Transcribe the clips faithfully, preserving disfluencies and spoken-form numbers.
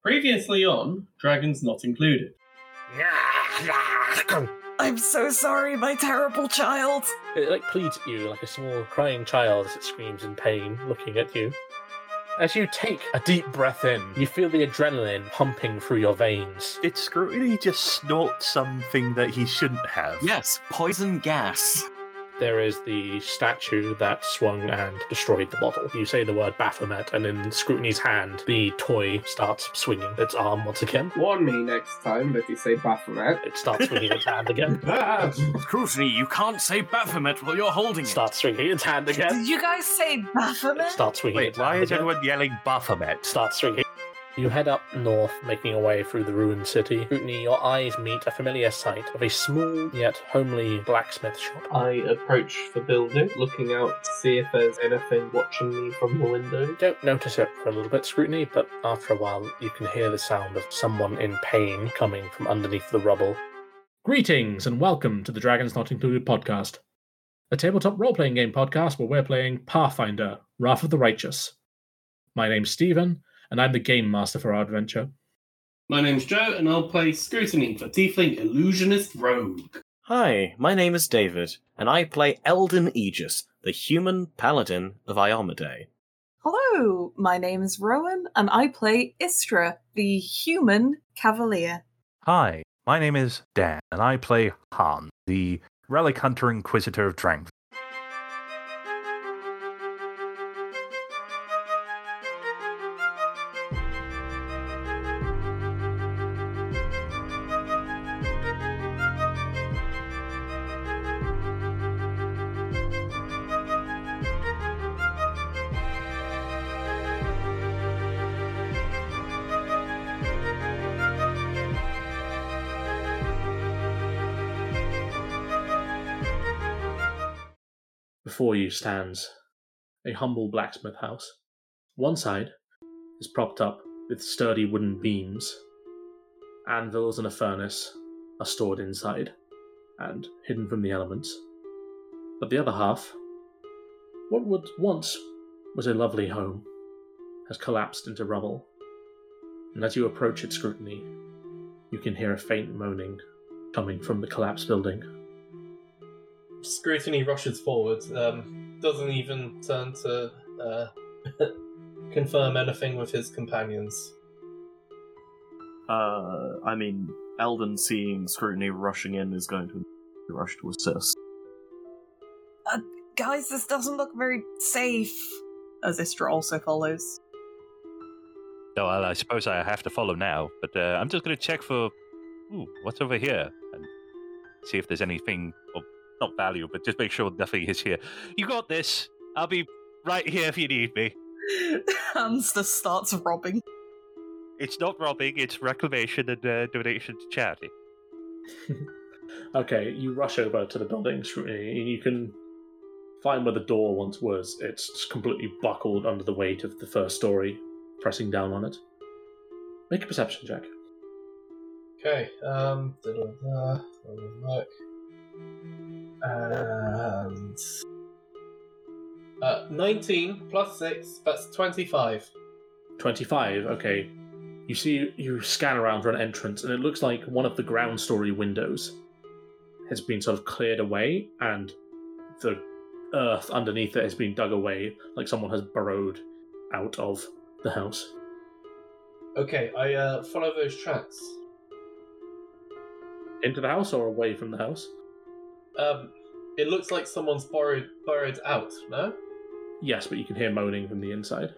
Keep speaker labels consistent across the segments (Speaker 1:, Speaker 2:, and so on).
Speaker 1: Previously on Dragons Not Included.
Speaker 2: I'm so sorry, my terrible child.
Speaker 3: It like pleads at you like a small crying child as it screams in pain, looking at you. As you take a deep breath in, you feel the adrenaline pumping through your veins.
Speaker 4: Did Scrutiny just snort something that he shouldn't have?
Speaker 2: Yes, poison gas.
Speaker 3: There is the statue that swung and destroyed the bottle. You say the word Baphomet, and in Scrutiny's hand, the toy starts swinging its arm once again.
Speaker 1: Warn me next time that you say Baphomet.
Speaker 3: It starts swinging its hand again.
Speaker 2: Scrutiny, you can't say Baphomet while you're holding
Speaker 3: It
Speaker 2: it.
Speaker 3: starts swinging its hand again.
Speaker 2: Did you guys say Baphomet?
Speaker 3: It starts swinging
Speaker 4: Wait,
Speaker 3: its
Speaker 4: why
Speaker 3: hand
Speaker 4: is
Speaker 3: again.
Speaker 4: everyone yelling Baphomet?
Speaker 3: Starts swinging. You head up north, making your way through the ruined city. Scrutiny, your eyes meet a familiar sight of a small yet homely blacksmith shop.
Speaker 1: I approach the building, looking out to see if there's anything watching me from the window.
Speaker 3: You don't notice it for a little bit, Scrutiny, but after a while you can hear the sound of someone in pain coming from underneath the rubble.
Speaker 5: Greetings and welcome to the Dragons Not Included podcast, a tabletop role-playing game podcast where we're playing Pathfinder, Wrath of the Righteous. My name's Stephen, and I'm the game master for our adventure.
Speaker 1: My name's Joe, and I'll play Scrutiny, the Tiefling Illusionist Rogue.
Speaker 6: Hi, my name is David, and I play Eldon Aegis, the human paladin of Iomedae.
Speaker 7: Hello, my name is Rowan, and I play Istra, the human cavalier.
Speaker 4: Hi, my name is Dan, and I play Han, the Relic Hunter Inquisitor of Drangth.
Speaker 5: Before you stands a humble blacksmith house. One side is propped up with sturdy wooden beams. Anvils and a furnace are stored inside and hidden from the elements. But the other half, what would once was a lovely home, has collapsed into rubble. And as you approach its Scrutiny, you can hear a faint moaning coming from the collapsed building.
Speaker 1: Scrutiny rushes forward, um, doesn't even turn to uh, confirm anything with his companions.
Speaker 6: Uh, I mean, Eldon seeing Scrutiny rushing in is going to rush to assist.
Speaker 7: Uh, guys, this doesn't look very safe. As Istra also follows.
Speaker 4: Oh, well, I suppose I have to follow now, but uh, I'm just going to check for, ooh, what's over here, and see if there's anything of, not value, but just make sure nothing is here. You got this. I'll be right here if you need me.
Speaker 2: Hans just starts robbing.
Speaker 4: It's not robbing, it's reclamation and uh, donation to charity.
Speaker 5: Okay, you rush over to the building, Scrutiny, and you can find where the door once was. It's just completely buckled under the weight of the first story, pressing down on it. Make a perception check.
Speaker 1: Okay, um, da-da-da, look. And uh, nineteen plus six, that's twenty-five.
Speaker 5: twenty-five, okay. You see, you scan around for an entrance, and it looks like one of the ground story windows has been sort of cleared away, and the earth underneath it has been dug away, like someone has burrowed out of the house.
Speaker 1: Okay, I uh, follow those tracks.
Speaker 5: Into the house or away from the house?
Speaker 1: Um, it looks like someone's burrowed, burrowed out, no?
Speaker 5: Yes, but you can hear moaning from the inside.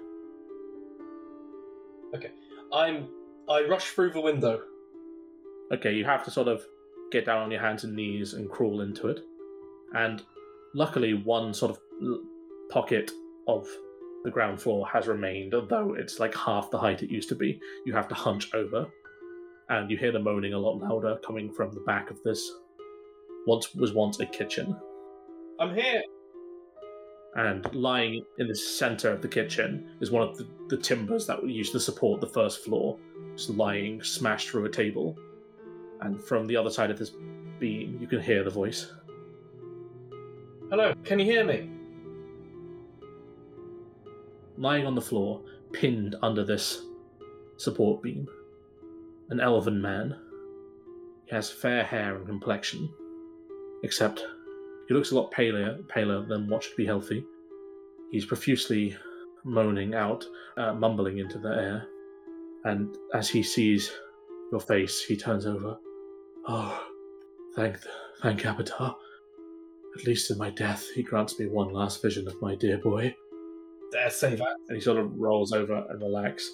Speaker 1: Okay, I'm. I rush through the window.
Speaker 5: Okay, you have to sort of get down on your hands and knees and crawl into it. And luckily, one sort of l- pocket of the ground floor has remained, although it's like half the height it used to be. You have to hunch over, and you hear the moaning a lot louder coming from the back of this. Once was once a kitchen.
Speaker 1: I'm here.
Speaker 5: And lying in the center of the kitchen is one of the, the timbers that were used to support the first floor, just lying smashed through a table. And from the other side of this beam, you can hear the voice.
Speaker 1: Hello, can you hear me?
Speaker 5: Lying on the floor, pinned under this support beam. An elven man. He has fair hair and complexion, except he looks a lot paler, paler than what should be healthy. He's profusely moaning out, uh, mumbling into the air, and as he sees your face, he turns over. Oh, thank, thank Abaddar. At least in my death, he grants me one last vision of my dear boy.
Speaker 1: Dare say that.
Speaker 5: And he sort of rolls over and relaxes.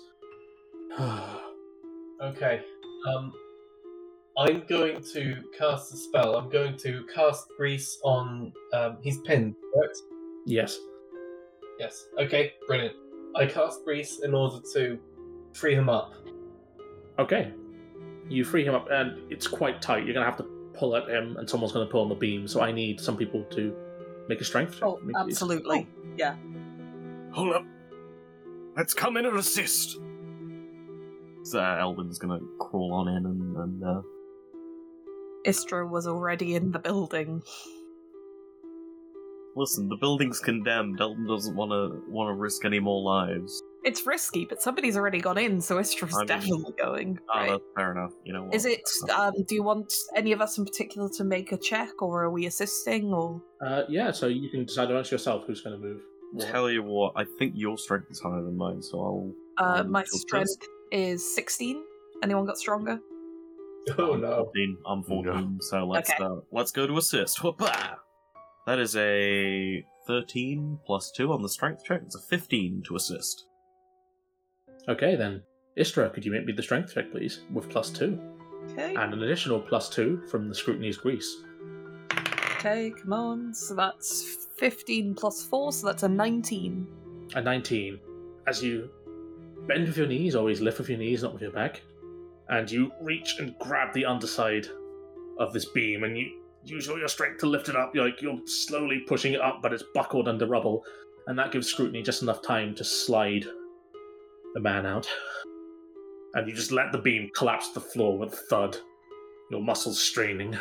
Speaker 1: Okay. Um, I'm going to cast a spell. I'm going to cast Grease on... Um, he's pinned, correct?
Speaker 5: Yes.
Speaker 1: Yes. Okay, brilliant. I cast Grease in order to free him up.
Speaker 5: Okay. You free him up, and it's quite tight. You're going to have to pull at him, and someone's going to pull on the beam, so I need some people to make a strength check.
Speaker 7: Oh,
Speaker 5: Make these.
Speaker 7: absolutely. Yeah.
Speaker 2: Hold up. Let's come in and assist.
Speaker 8: So uh, Eldon's gonna crawl on in and... and uh...
Speaker 7: Istra was already in the building.
Speaker 8: Listen, the building's condemned. Eldon doesn't want to want to risk any more lives.
Speaker 7: It's risky, but somebody's already gone in, so Istra's
Speaker 8: I mean,
Speaker 7: definitely going.
Speaker 8: Ah,
Speaker 7: Right.
Speaker 8: that's fair enough. You know what?
Speaker 7: Is it, um, do you want any of us in particular to make a check, or are we assisting, or...
Speaker 5: Uh, yeah, so you can decide amongst yourself who's going to move. What?
Speaker 8: Tell you what, I think your strength is higher than mine, so I'll...
Speaker 7: Uh,
Speaker 8: I'll
Speaker 7: my
Speaker 8: go
Speaker 7: strength
Speaker 8: first.
Speaker 7: is sixteen. Anyone got stronger?
Speaker 1: Oh
Speaker 8: I'm
Speaker 1: no.
Speaker 8: fourteen. I'm fourteen, so let's
Speaker 7: Okay.
Speaker 8: uh, let's go to assist. Whoopah! That is a thirteen plus two on the strength check. It's a fifteen to assist.
Speaker 5: Okay, then. Istra, could you make me the strength check, please, with plus two?
Speaker 7: Okay.
Speaker 5: And an additional plus two from the scrutiny's grease.
Speaker 7: Okay, come on. So that's fifteen plus four, so that's a nineteen.
Speaker 5: A nineteen. As you bend with your knees, always lift with your knees, not with your back, and you reach and grab the underside of this beam, and you use all your strength to lift it up. You're like you're slowly pushing it up, but it's buckled under rubble, and that gives Scrutiny just enough time to slide the man out. And you just let the beam collapse to the floor with a thud, your muscles straining.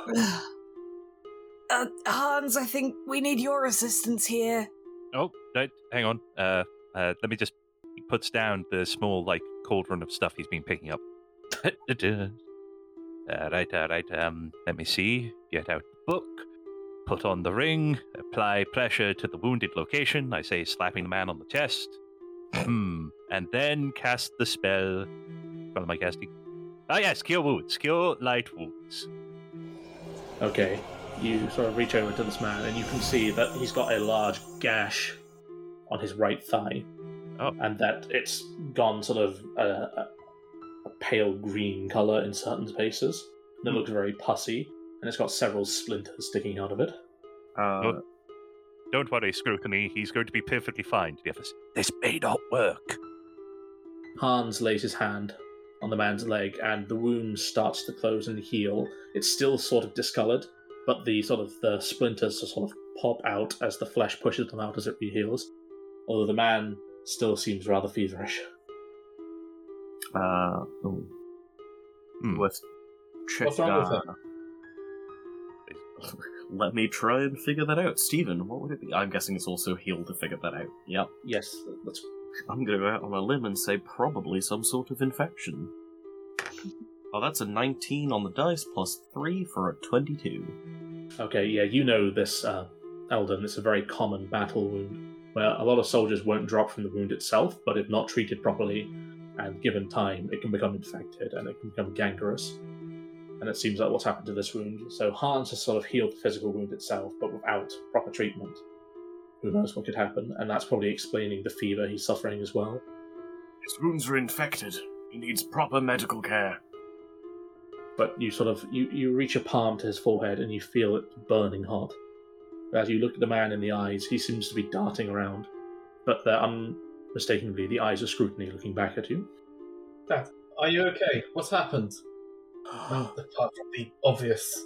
Speaker 7: uh, Hans, I think we need your assistance here.
Speaker 4: Oh, right, hang on. Uh, uh, let me just. He puts down the small, like, cauldron of stuff he's been picking up. uh, right, all right. Um, let me see. Get out the book. Put on the ring. Apply pressure to the wounded location. I say, slapping the man on the chest. Hmm. And then cast the spell. What am I casting? Ah, yes, cure wounds. Cure light wounds.
Speaker 5: Okay, you sort of reach over to this man, and you can see that he's got a large gash on his right thigh.
Speaker 4: Oh.
Speaker 5: And that it's gone sort of a, a, a pale green colour in certain spaces. And it looks very pussy, and it's got several splinters sticking out of it.
Speaker 8: Uh,
Speaker 4: Oh. Don't worry, Scrutiny. He's going to be perfectly fine. This, this may not work.
Speaker 5: Hans lays his hand on the man's leg, and the wound starts to close and heal. It's still sort of discoloured, but the sort of the splinters sort of pop out as the flesh pushes them out as it re-heals. Although the man still seems rather feverish.
Speaker 8: uh, oh.
Speaker 4: Hmm.
Speaker 8: Let's check.
Speaker 1: What's wrong with
Speaker 8: uh, Let me try and figure that out. Stephen, what would it be? I'm guessing it's also heal to figure that out. Yep.
Speaker 5: Yes, that's
Speaker 8: I'm going to go out on a limb and say probably some sort of infection. Oh, that's a nineteen on the dice plus three for a twenty-two.
Speaker 5: okay. Yeah, you know this, uh, Eldon. It's a very common battle wound where a lot of soldiers won't drop from the wound itself, but if not treated properly and given time, it can become infected and it can become gangrenous. And it seems like what's happened to this wound. So Hans has sort of healed the physical wound itself, but without proper treatment. Who knows what could happen, and that's probably explaining the fever he's suffering as well.
Speaker 2: His wounds are infected. He needs proper medical care.
Speaker 5: But you sort of, you, you reach a palm to his forehead and you feel it burning hot. As you look at the man in the eyes, he seems to be darting around, but they're unmistakably the eyes of Scrutiny looking back at you.
Speaker 1: Dad, are you okay? What's happened? Apart from the obvious.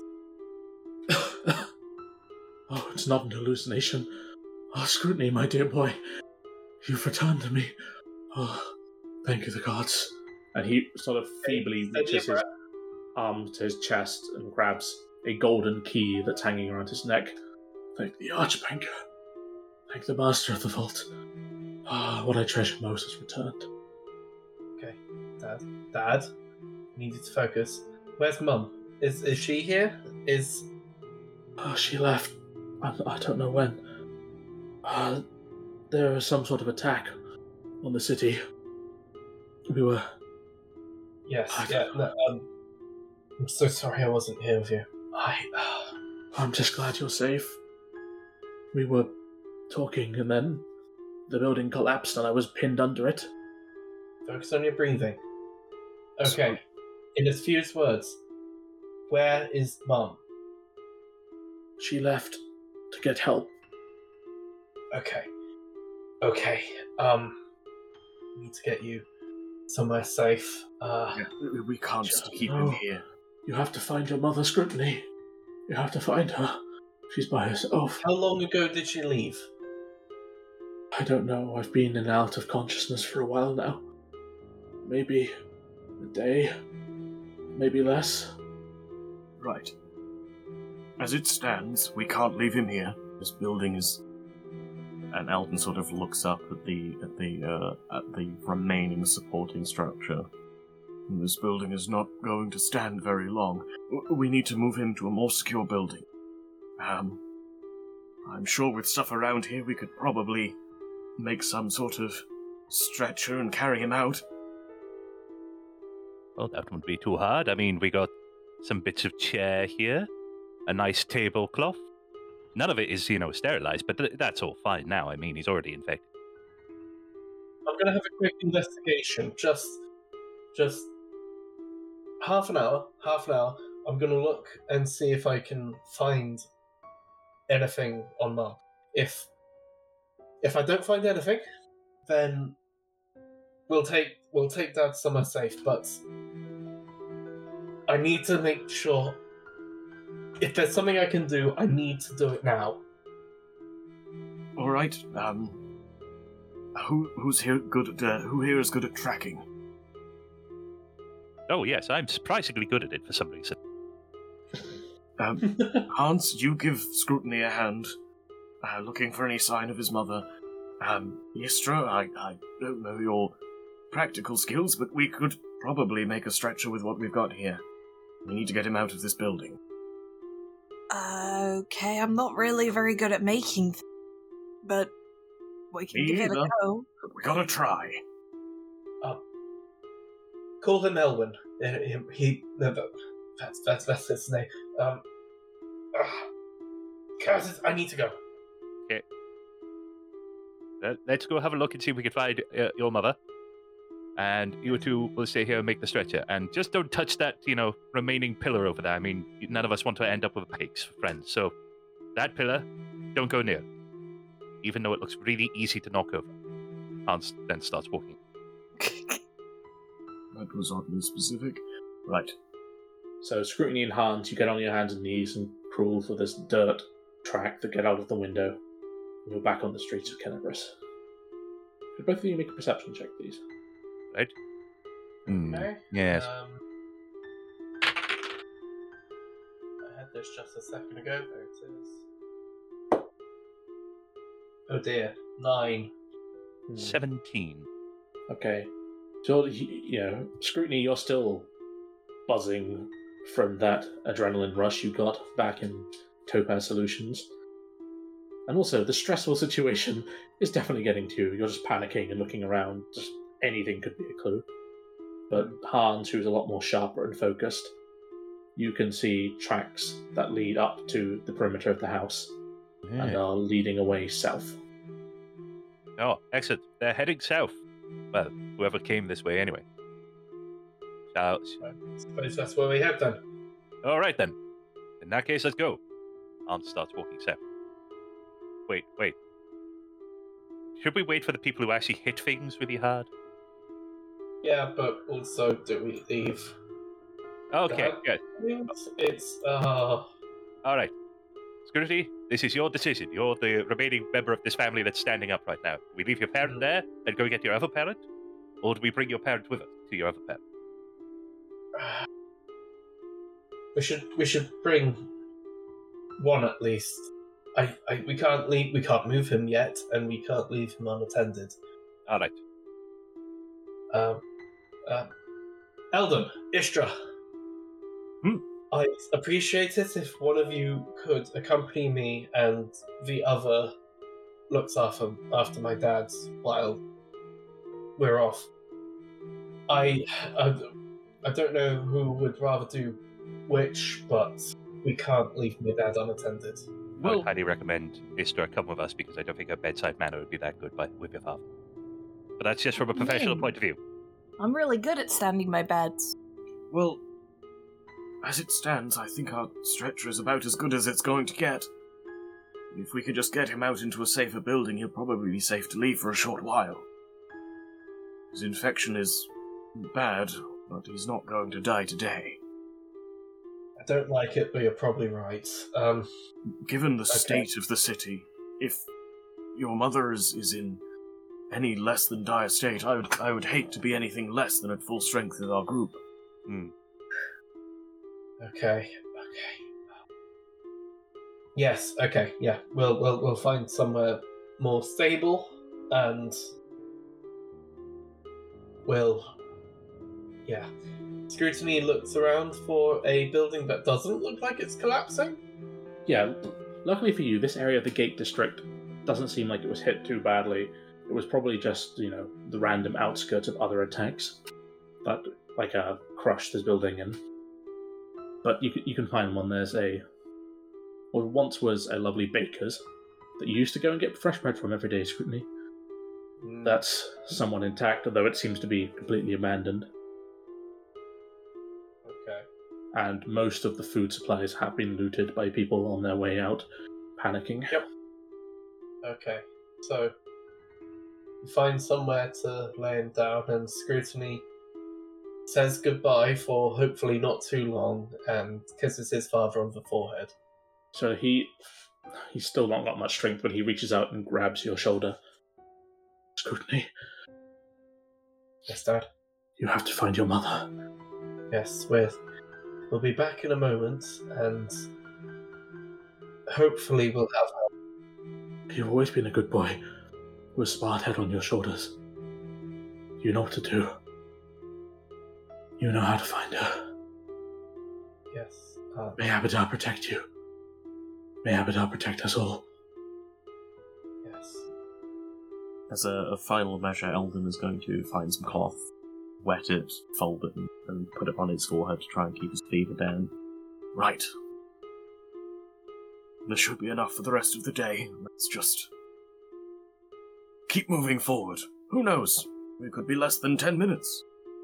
Speaker 5: Oh, it's not an hallucination. Oh, Scrutiny, my dear boy, you've returned to me. Oh, thank you, the gods. And he sort of feebly
Speaker 1: Steady
Speaker 5: reaches
Speaker 1: your
Speaker 5: his arm to his chest and grabs a golden key that's hanging around his neck. Thank the Archbanker. Thank the Master of the Vault. Ah, what I treasure most has returned.
Speaker 1: Okay. Dad. Dad, I need you to focus. Where's Mum? Is is she here? Is
Speaker 5: Oh, she left. I, I don't know when. Uh, there was some sort of attack on the city. We were.
Speaker 1: yes,
Speaker 5: I
Speaker 1: yeah.
Speaker 5: don't
Speaker 1: No, um, I'm so sorry I wasn't here with you. I.
Speaker 5: I'm just glad you're safe. We were talking, and then the building collapsed, and I was pinned under it.
Speaker 1: Focus on your breathing. Okay. In as few words, where is Mum?
Speaker 5: She left to get help.
Speaker 1: Okay. Okay. Um, we need to get you somewhere safe. Uh,
Speaker 8: We- We can't
Speaker 5: Just
Speaker 8: keep
Speaker 5: no.
Speaker 8: him here.
Speaker 5: You have to find your mother, Scrutiny. You have to find her. She's by herself.
Speaker 1: how long ago did she leave?
Speaker 5: I don't know. I've been in and out of consciousness for a while now. Maybe a day. Maybe less.
Speaker 8: Right. As it stands, we can't leave him here. This building is. And Alden sort of looks up at the at the uh, at the remaining supporting structure. This building is not going to stand very long. W- We need to move him to a more secure building. Um, I'm sure with stuff around here, we could probably make some sort of stretcher and carry him out.
Speaker 4: Well, that wouldn't be too hard. I mean, we got some bits of chair here, a nice tablecloth. None of it is, you know, sterilized, but th- that's all fine now. I mean, he's already infected.
Speaker 1: I'm gonna have a quick investigation. Just, just half an hour. Half an hour. I'm gonna look and see if I can find anything on Mum. If, if I don't find anything, then we'll take we'll take Dad somewhere safe. But I need to make sure. If there's something I can do, I need to do it now.
Speaker 8: All right. Um, who who's here good at uh, who here is good at tracking?
Speaker 4: Oh, yes, I'm surprisingly good at it for some reason.
Speaker 8: Um, Hans, you give Scrutiny a hand, uh, looking for any sign of his mother. Um, Ystra, I, I don't know your practical skills, but we could probably make a stretcher with what we've got here. We need to get him out of this building.
Speaker 7: Okay, I'm not really very good at making th- but we can
Speaker 8: Me
Speaker 7: give it a
Speaker 8: either.
Speaker 7: go.
Speaker 8: But we gotta try.
Speaker 1: Call him Elwyn. Uh, He, he no, that- that's that's that's his name. Um, uh, Curses, I need to go.
Speaker 4: Let- Let's go have a look and see if we can find uh, your mother. And you two will stay here and make the stretcher. And just don't touch that, you know, remaining pillar over there. I mean, none of us want to end up with pigs for friends. So that pillar, don't go near. Even though it looks really easy to knock over. Hans then starts walking.
Speaker 8: That was oddly specific. Right.
Speaker 5: So, Scrutiny and Hans, you get on your hands and knees and crawl for this dirt track that get out of the window. And you're back on the streets of Kenabris. Could both of you make a perception check, please?
Speaker 4: Right? Hmm,
Speaker 1: Okay.
Speaker 4: yes.
Speaker 1: Um, I had this just a second ago. There it is. Oh dear, nine.
Speaker 5: Hmm.
Speaker 4: seventeen.
Speaker 5: Okay. So, y- you know, Scrutiny, you're still buzzing from that adrenaline rush you got back in Topaz Solutions. And also, the stressful situation is definitely getting to you. You're just panicking and looking around. Just anything could be a clue. But Hans, who's a lot more sharper and focused, you can see tracks that lead up to the perimeter of the house and
Speaker 4: Yeah.
Speaker 5: are leading away south.
Speaker 4: Oh, excellent. They're heading south. Well, whoever came this way anyway. So,
Speaker 1: I suppose that's where we head then.
Speaker 4: all right then. In that case, let's go. Hans starts walking south. Wait, wait. Should we wait for the people who actually hit things really hard?
Speaker 1: Yeah, but also, do we leave?
Speaker 4: Okay,
Speaker 1: Dad?
Speaker 4: good.
Speaker 1: It's uh.
Speaker 4: All right. Scrutiny, this is your decision. You're the remaining member of this family that's standing up right now. Do we leave your parent there and go get your other parent? Or do we bring your parent with us to your other parent?
Speaker 1: We should we should bring one at least. I, I we can't leave we can't move him yet, and we can't leave him unattended.
Speaker 4: All right.
Speaker 1: Um, uh, Eldon, Istra.
Speaker 4: Hmm?
Speaker 1: I'd appreciate it if one of you could accompany me and the other looks after after my dad while we're off. I, I, I don't know who would rather do which, but we can't leave my dad unattended.
Speaker 4: I would highly recommend Istra come with us because I don't think her bedside manner would be that good by, with your father. But that's just from a professional
Speaker 7: Mm.
Speaker 4: point of view.
Speaker 7: I'm really good at standing by beds.
Speaker 8: Well, as it stands, I think our stretcher is about as good as it's going to get. If we could just get him out into a safer building, he'll probably be safe to leave for a short while. His infection is bad, but he's not going to die today.
Speaker 1: I don't like it, but you're probably right. Um,
Speaker 8: Given the
Speaker 1: Okay.
Speaker 8: state of the city, if your mother is, is in any less than dire state, I would I would hate to be anything less than at full strength with our group.
Speaker 4: Hmm.
Speaker 1: okay, okay. Yes, okay, yeah. We'll we'll we'll find somewhere more stable, and we'll, yeah. Scrutiny looks around for a building that doesn't look like it's collapsing.
Speaker 5: Yeah, luckily for you, this area of the Gate District doesn't seem like it was hit too badly. It was probably just, you know, the random outskirts of other attacks that, like, uh, crushed this building in. But you can, you can find one. There's a, what once was a lovely baker's that you used to go and get fresh bread from every day, Scrutiny. That's somewhat intact, although it seems to be completely abandoned.
Speaker 1: Okay.
Speaker 5: And most of the food supplies have been looted by people on their way out, panicking.
Speaker 1: Yep. Okay. So we find somewhere to lay him down, and Scrutiny says goodbye for hopefully not too long, and kisses his father on the forehead.
Speaker 5: So he he's still not got much strength, but he reaches out and grabs your shoulder. Scrutiny,
Speaker 1: Yes, Dad.
Speaker 5: you have to find your mother.
Speaker 1: Yes, we're, we'll be back in a moment, and hopefully we'll have help.
Speaker 5: You've always been a good boy, with a smart head on your shoulders. You know what to do. You know how to find her.
Speaker 1: Yes. Uh,
Speaker 5: May Abadar protect you. May Abadar protect us all.
Speaker 1: yes.
Speaker 8: As a, a final measure, Eldon is going to find some cloth, wet it, fold it, and, and put it on his forehead to try and keep his fever down. Right. This should be enough for the rest of the day. Let's just keep moving forward. Who knows? It could be less than ten minutes.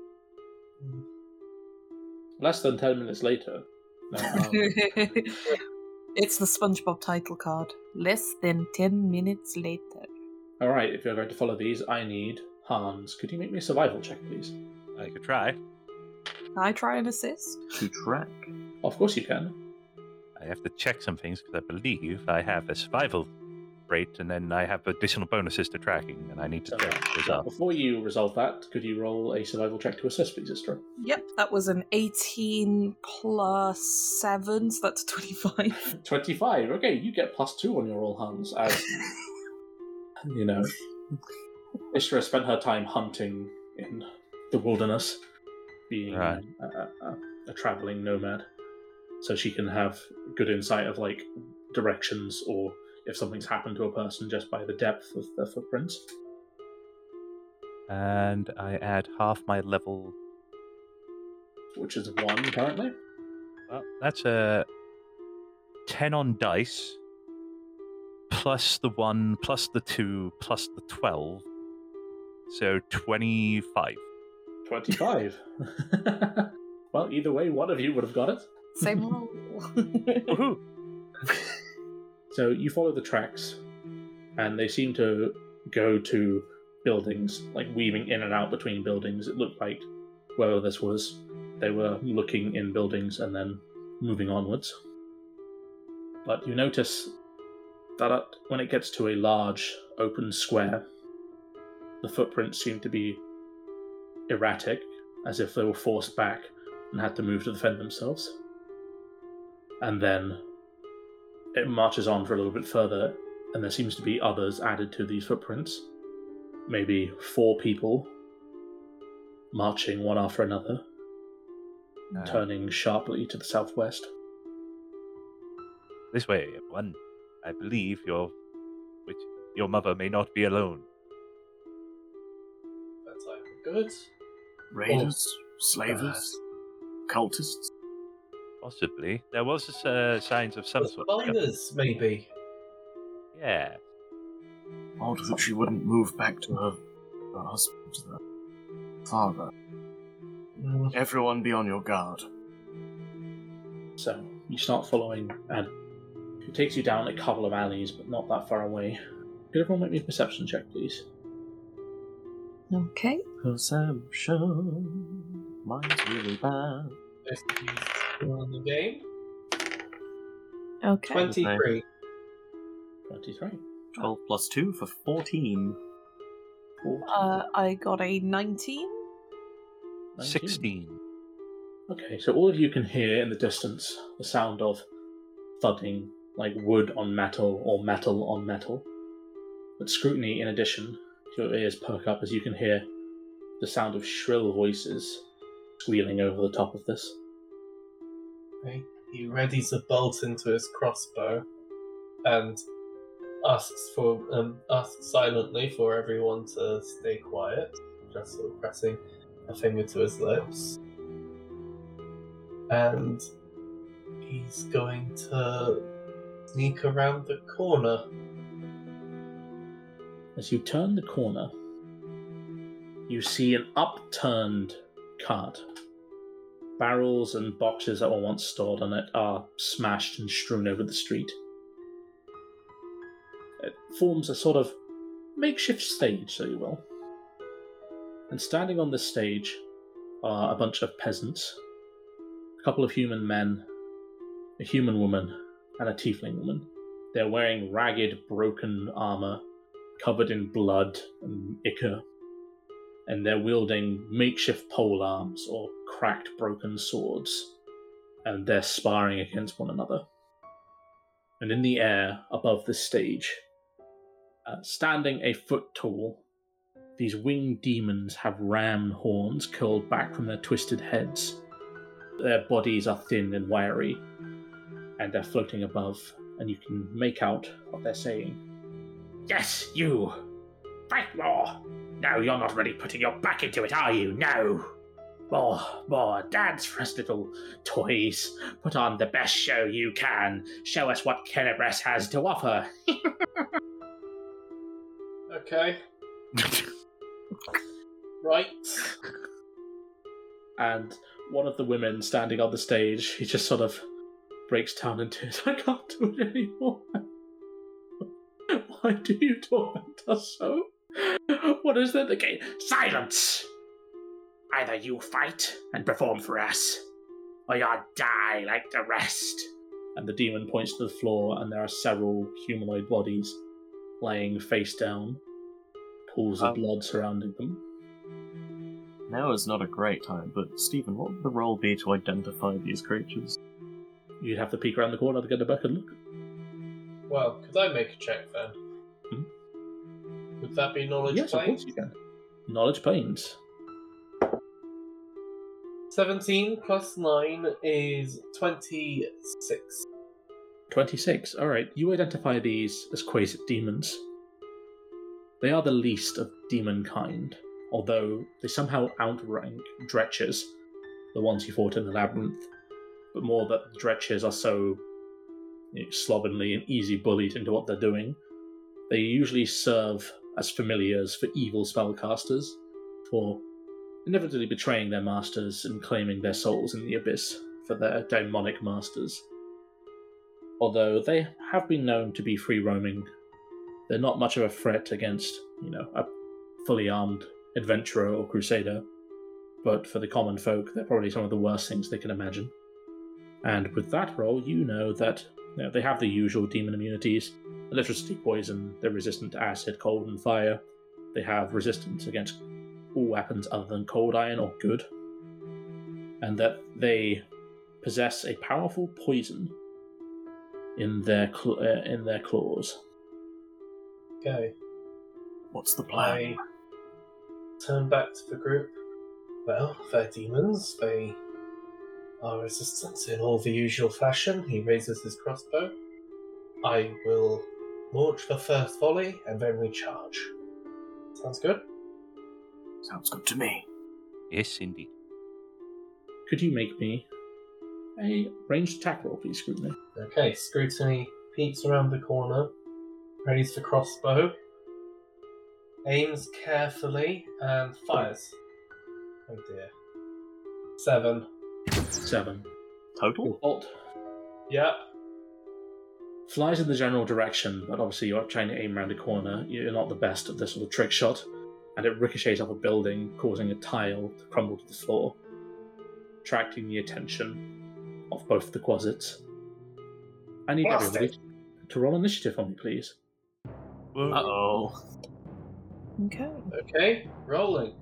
Speaker 5: Less than ten minutes later. no, um,
Speaker 7: It's the SpongeBob title card. Less than ten minutes later.
Speaker 5: Alright, if you're going to follow these, I need Hans. Could you make me a survival check, please?
Speaker 4: I could try.
Speaker 7: Can I try and assist?
Speaker 8: To track.
Speaker 5: Of course you can.
Speaker 4: I have to check some things because I believe I have a survival rate, and then I have additional bonuses to tracking, and I need to
Speaker 5: So,
Speaker 4: check those
Speaker 5: yeah,
Speaker 4: up.
Speaker 5: before you resolve that, could you roll a survival check to assist, please, Istra?
Speaker 7: Yep, that was an eighteen plus seven, so that's twenty-five.
Speaker 5: twenty-five. Okay, you get plus two on your roll, Hans, as, you know, Istra spent her time hunting in the wilderness, being
Speaker 4: Right.
Speaker 5: a, a, a traveling nomad, so she can have good insight of, like, directions or if something's happened to a person just by the depth of their footprints.
Speaker 4: And I add half my level.
Speaker 5: Which is one currently.
Speaker 4: Well, that's a ten on dice, plus the one, plus the two, plus the twelve. So twenty-five.
Speaker 5: twenty-five. Well, either way, one of you would have got it.
Speaker 7: Same roll.
Speaker 4: Woohoo!
Speaker 5: So you follow the tracks, and they seem to go to buildings, like weaving in and out between buildings. It looked like wherever this was, they were looking in buildings and then moving onwards. But you notice that at- when it gets to a large open square, the footprints seem to be erratic, as if they were forced back and had to move to defend themselves. And then it marches on for a little bit further, and there seems to be others added to these footprints. Maybe four people marching one after another,
Speaker 4: Uh,
Speaker 5: turning sharply to the southwest.
Speaker 4: This way, everyone. I believe your, which your mother may not be alone.
Speaker 1: That's either good.
Speaker 8: Raiders, slavers, cultists.
Speaker 4: Possibly. There was uh, signs of some
Speaker 1: The
Speaker 4: sort. of-
Speaker 1: survivors, maybe.
Speaker 4: Yeah.
Speaker 8: Odd that she wouldn't move back to her, her husband, her father.
Speaker 1: Mm,
Speaker 8: Everyone be on your guard.
Speaker 5: So you start following, and it takes you down a couple of alleys, but not that far away. Could everyone make me a perception check, please?
Speaker 7: Okay.
Speaker 8: Perception. Mine's really bad.
Speaker 1: This is still in the game.
Speaker 7: Okay.
Speaker 1: twenty-three.
Speaker 5: twenty-three.
Speaker 8: twelve plus two for fourteen.
Speaker 7: Uh, I got a nineteen.
Speaker 5: nineteen.
Speaker 4: Sixteen.
Speaker 5: Okay, so all of you can hear in the distance the sound of thudding, like wood on metal or metal on metal. But scrutiny, in addition, your ears perk up as you can hear the sound of shrill voices squealing over the top of this.
Speaker 1: Okay. He readies a bolt into his crossbow and asks for um asks silently for everyone to stay quiet, just sort of pressing a finger to his lips. And he's going to sneak around the corner.
Speaker 5: As you turn the corner, you see an upturned cart. Barrels and boxes that were once stored on it are smashed and strewn over the street. It forms a sort of makeshift stage, so you will. And standing on this stage are a bunch of peasants, a couple of human men, a human woman, and a tiefling woman. They're wearing ragged, broken armor, covered in blood and ichor, and they're wielding makeshift pole arms or cracked, broken swords, and they're sparring against one another. And in the air above the stage, uh, standing a foot tall, these winged demons have ram horns curled back from their twisted heads. Their bodies are thin and wiry, and they're floating above, and you can make out what they're saying. Yes, you! Fight more! No, you're not really putting your back into it, are you? No! More, more, dance for us, little toys. Put on the best show you can. Show us what Kenebres has to offer.
Speaker 1: Okay. Right.
Speaker 5: And one of the women standing on the stage, he just sort of breaks down in tears. I can't do it anymore. Why do you torment us so? What is that again? Silence! Either you fight and perform for us, or you'll die like the rest. And the demon points to the floor, and there are several humanoid bodies laying face down, pools of
Speaker 8: Um,
Speaker 5: blood surrounding them.
Speaker 8: Now is not a great time, but Stephen, what would the role be to identify these creatures?
Speaker 5: You'd have to peek around the corner to get a better look.
Speaker 1: Well, could I make a check then?
Speaker 5: Hmm?
Speaker 1: Would that be knowledge
Speaker 5: Yes, of
Speaker 1: planes?
Speaker 5: course you can. Knowledge planes.
Speaker 1: seventeen plus nine is twenty-six.
Speaker 5: twenty-six. Alright, you identify these as Quasar demons. They are the least of demon kind, although they somehow outrank Dretchers, the ones you fought in the labyrinth. But more that the Dretchers are so you know, slovenly and easy bullied into what they're doing. They usually serve as familiars for evil spellcasters, for inevitably betraying their masters and claiming their souls in the abyss for their demonic masters. Although they have been known to be free roaming, they're not much of a threat against, you know, a fully armed adventurer or crusader. But for the common folk, they're probably some of the worst things they can imagine. And with that role, you know that you know, they have the usual demon immunities: electricity, poison, they're resistant to acid, cold, and fire. They have resistance against all weapons other than cold iron or good. And that they possess a powerful poison in their cl- uh, in their claws.
Speaker 1: Okay.
Speaker 8: What's the plan?
Speaker 1: I turn back to the group. Well, they're demons. They our resistance in all the usual fashion. He raises his crossbow. I will launch the first volley and then recharge. Sounds good?
Speaker 8: Sounds good to me.
Speaker 4: Yes, indeed.
Speaker 5: Could you make me a ranged attack roll, please, Scrutiny?
Speaker 1: Okay, Scrutiny peeks around the corner, readies the crossbow, aims carefully, and fires. Oh dear. Seven.
Speaker 5: Seven.
Speaker 8: Total?
Speaker 5: Your bolt
Speaker 1: Yep.
Speaker 5: flies in the general direction, but obviously you're trying to aim around a corner. You're not the best at this sort of trick shot, and it ricochets off a building, causing a tile to crumble to the floor, attracting the attention of both the Quasits. I need
Speaker 1: Blasted.
Speaker 5: everybody to roll initiative for me, please.
Speaker 8: Uh-oh.
Speaker 7: Okay.
Speaker 1: Okay, rolling.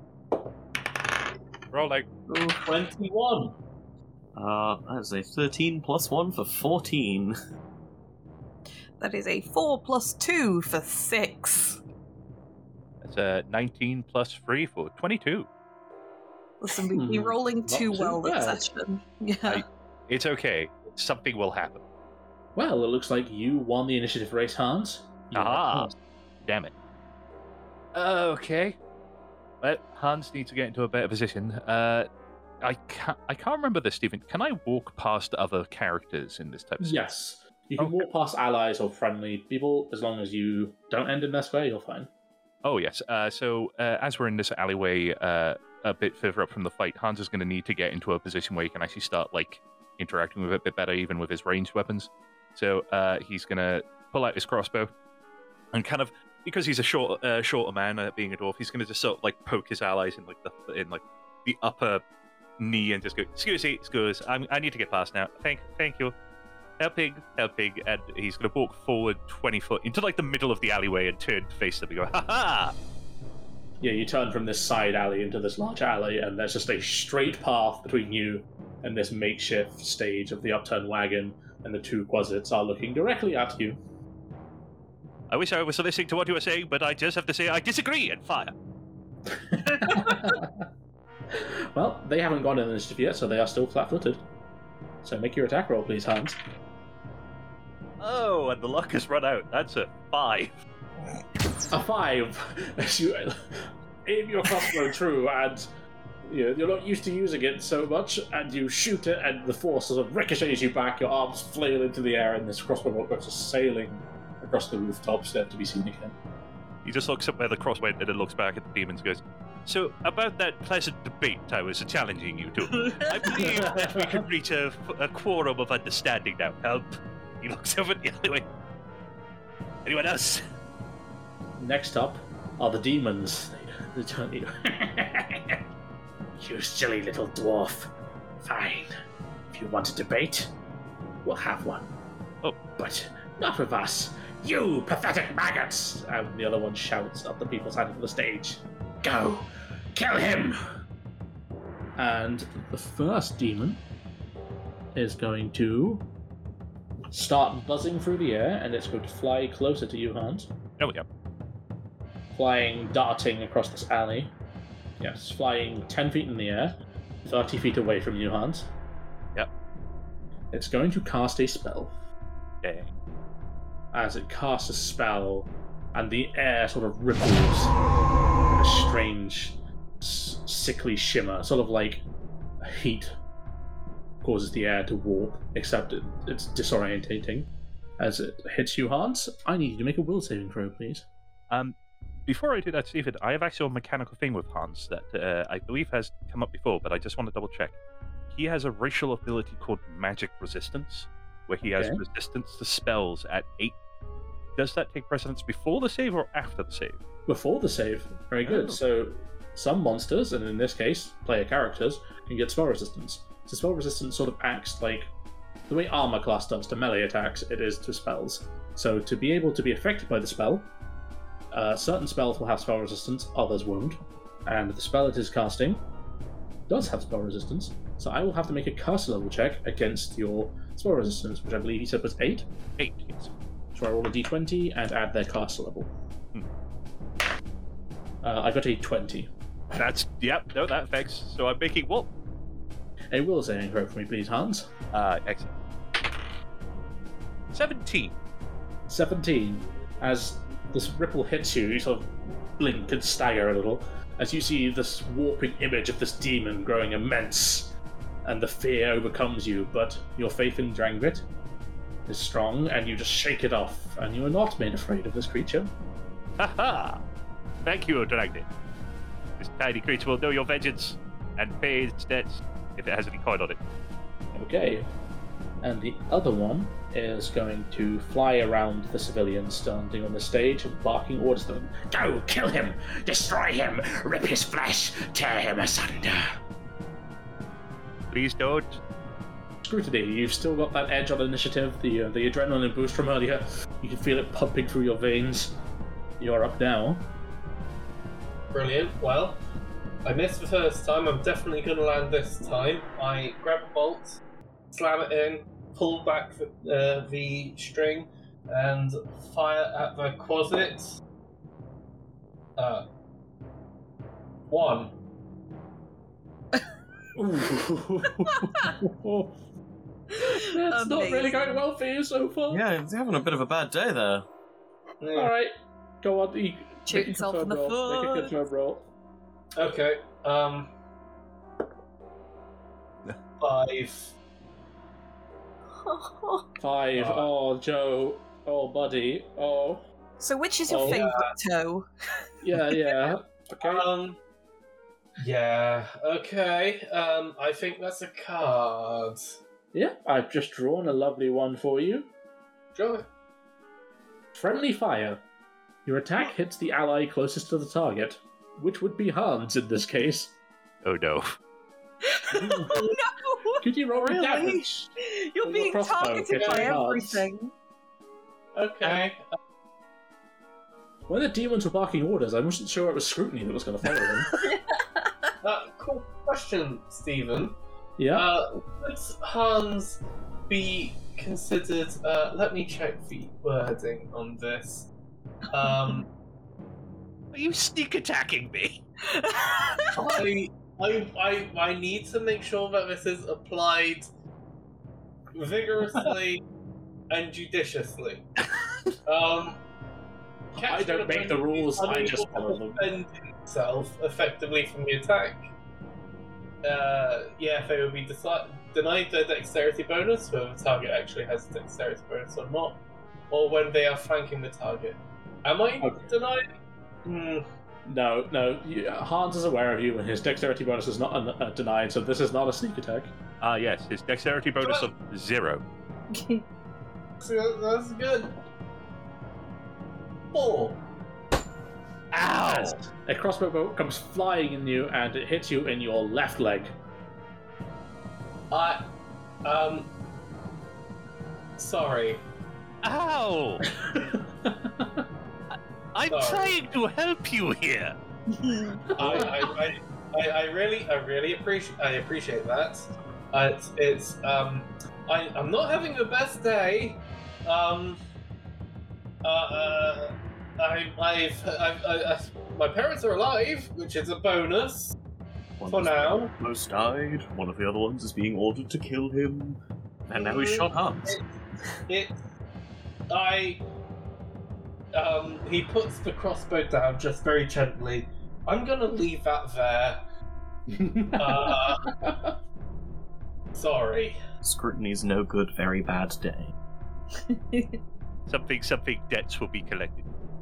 Speaker 4: Rolling.
Speaker 1: twenty-one.
Speaker 8: Uh, that is a thirteen plus one for fourteen.
Speaker 7: That is a four plus two for six.
Speaker 4: That's a nineteen plus three for twenty-two.
Speaker 7: Listen, we've been
Speaker 5: Hmm,
Speaker 7: rolling
Speaker 5: not
Speaker 7: too
Speaker 5: too
Speaker 7: well this
Speaker 5: bad.
Speaker 7: session. Yeah.
Speaker 4: I- It's okay. Something will happen.
Speaker 5: Well, it looks like you won the initiative race, Hans. You
Speaker 4: Aha.
Speaker 5: have passed.
Speaker 4: Damn it. Okay. Well, Hans needs to get into a better position. Uh, I can't. I can't remember this, Stephen. Can I walk past other characters in this type of?
Speaker 5: Yes. You can
Speaker 4: Okay.
Speaker 5: walk past allies or friendly people as long as you don't end in their square, you're fine.
Speaker 4: Oh yes. Uh, so uh, as we're in this alleyway, uh, a bit further up from the fight, Hans is going to need to get into a position where he can actually start like interacting with it a bit better, even with his ranged weapons. So uh, he's going to pull out his crossbow and kind of, because he's a short, uh, shorter man, uh, being a dwarf, he's going to just sort of like poke his allies in like the in like the upper knee and just go, "Excuse me, excuse, I'm, I need to get past now. Thank, thank you. Helping, helping." And he's going to walk forward twenty foot into like the middle of the alleyway and turn to face them and go, "Ha ha!"
Speaker 5: Yeah, you turn from this side alley into this large alley, and there's just a straight path between you and this makeshift stage of the upturned wagon, and the two Quasits are looking directly at you.
Speaker 4: I wish I was listening to what you were saying, but I just have to say I disagree and fire.
Speaker 5: Well, they haven't gone in initiative yet, so they are still flat-footed. So make your attack roll, please, Hans.
Speaker 4: Oh, and the luck has run out. That's a five.
Speaker 5: A five. As you aim your crossbow true, and you know, you're not used to using it so much, and you shoot it, and the force sort of ricochets you back. Your arms flail into the air, and this crossbow bolt goes sailing across the rooftops, never to be seen again.
Speaker 4: He just looks up where the cross went and then looks back at the demons and goes, "So, about that pleasant debate I was challenging you to, I believe that we could reach a, a quorum of understanding now. Help." He looks over at the alleyway. Anyone else?
Speaker 5: Next up are the demons. They turn to you. You silly little dwarf. Fine. If you want a debate, we'll have one.
Speaker 4: Oh.
Speaker 5: But not with us. You pathetic maggots! And the other one shouts at the people standing on the stage. Go! Kill him! And the first demon is going to start buzzing through the air, and it's going to fly closer to you, Hans.
Speaker 4: There we go.
Speaker 5: Flying, darting across this alley. Yes, flying ten feet in the air, thirty feet away from you, Hans.
Speaker 4: Yep.
Speaker 5: It's going to cast a spell.
Speaker 4: Dang.
Speaker 5: As it casts a spell, and the air sort of ripples in a strange, s- sickly shimmer, sort of like heat causes the air to warp, except it, it's disorientating. As it hits you, Hans, I need you to make a will saving throw, please.
Speaker 4: Um, before I do that, Stephen, I have actually a mechanical thing with Hans that uh, I believe has come up before, but I just want to double check. He has a racial ability called Magic Resistance, where he has
Speaker 5: Okay.
Speaker 4: resistance to spells at eight. Does that take precedence before the save or after the save?
Speaker 5: Before the save. Very good.
Speaker 4: Oh.
Speaker 5: So, some monsters, and in this case, player characters, can get spell resistance. So spell resistance sort of acts like the way armor class does to melee attacks, it is to spells. So to be able to be affected by the spell, uh, certain spells will have spell resistance, others won't. And the spell it is casting does have spell resistance, so I will have to make a curse level check against your spell resistance, which I believe you said was eight.
Speaker 4: Eight, yes.
Speaker 5: So I roll a d twenty and add their cast level.
Speaker 4: Hmm.
Speaker 5: Uh, I got a twenty.
Speaker 4: That's, yep, no, that affects. So I'm making what?
Speaker 5: A will saving throw for me, please, Hans.
Speaker 4: Uh, excellent. seventeen.
Speaker 5: seventeen. As this ripple hits you, you sort of blink and stagger a little as you see this warping image of this demon growing immense, and the fear overcomes you, but your faith in Drangvit is strong, and you just shake it off, and you are not made afraid of this creature.
Speaker 4: Ha ha! Thank you, Dragnet. This tiny creature will know your vengeance and pay its debts if it has any coin on it.
Speaker 5: Okay. And the other one is going to fly around the civilians standing on the stage and barking orders to them.
Speaker 9: Go, kill him! Destroy him! Rip his flesh! Tear him asunder!
Speaker 4: Please don't.
Speaker 5: Scrutiny, you've still got that edge on initiative, the uh, the adrenaline boost from earlier. You can feel it pumping through your veins. You're up now.
Speaker 1: Brilliant. Well, I missed the first time. I'm definitely going to land this time. I grab a bolt, slam it in, pull back the, uh, the string, and fire at the quasit. Uh, one.
Speaker 5: That's not really
Speaker 7: Amazing.
Speaker 5: going well for you so far.
Speaker 6: Yeah, he's having a bit of a bad day there.
Speaker 1: Yeah.
Speaker 5: Alright, go on. You,
Speaker 7: Shoot
Speaker 5: make a
Speaker 7: yourself
Speaker 5: confirm
Speaker 7: in the
Speaker 5: roll. Make a
Speaker 7: foot.
Speaker 5: confirm roll.
Speaker 1: Okay. Um. Five.
Speaker 5: Five.
Speaker 1: Uh,
Speaker 5: Oh, Joe. Oh, buddy. Oh.
Speaker 7: So which is your
Speaker 5: Oh,
Speaker 7: favourite toe?
Speaker 5: Yeah, yeah. Okay.
Speaker 1: Um. Yeah. Okay. Um. I think that's a card.
Speaker 5: Yeah, I've just drawn a lovely one for you.
Speaker 1: Draw it.
Speaker 5: Friendly fire. Your attack hits the ally closest to the target, which would be Hans in this case.
Speaker 4: Oh no.
Speaker 7: Oh no!
Speaker 5: Could you roll
Speaker 7: Really?
Speaker 5: damage?
Speaker 7: You're
Speaker 5: Well,
Speaker 7: being
Speaker 5: your crossbow
Speaker 7: targeted
Speaker 5: hits
Speaker 7: by
Speaker 5: very hard.
Speaker 7: everything.
Speaker 1: Okay.
Speaker 5: When the demons were barking orders, I wasn't sure it was Scrutiny that was going to follow them.
Speaker 1: Uh, cool question, Stephen.
Speaker 5: Yeah.
Speaker 1: Uh, would Hans be considered? Uh, let me check the wording on this. Um,
Speaker 4: Are you sneak attacking me?
Speaker 1: I, I, I, I need to make sure that this is applied vigorously and judiciously. Um,
Speaker 5: I don't make the rules, I just follow them.
Speaker 1: Defend himself effectively from the attack. Uh, yeah, if they would be deci- denied their dexterity bonus, whether the target actually has a dexterity bonus or not, or when they are flanking the target. Am I
Speaker 5: Okay.
Speaker 1: denied? Hmm.
Speaker 5: No, no. You, Hans is aware of you, and his dexterity bonus is not uh, denied, so this is not a sneak attack.
Speaker 4: Ah, yes. His dexterity bonus of zero.
Speaker 1: So that's good. Four.
Speaker 4: Ow!
Speaker 5: A crossbow bolt comes flying in you, and it hits you in your left leg.
Speaker 1: I, um, sorry.
Speaker 4: Ow! I'm
Speaker 1: Sorry.
Speaker 4: trying to help you here.
Speaker 1: I, I, I, I, I really, I really appreciate, I appreciate that. Uh, it's, it's, um, I, I'm not having the best day. Um, uh, uh I, I've, I've, I, I, my parents are alive, which is a bonus
Speaker 8: One
Speaker 1: for
Speaker 8: of
Speaker 1: now.
Speaker 8: the most died. One of the other ones is being ordered to kill him, and now he's shot Hans.
Speaker 1: It, I, um, he puts the crossbow down just very gently. I'm gonna leave that there. Uh, sorry.
Speaker 8: Scrutiny's no good, very bad day.
Speaker 4: Something, something debts will be collected.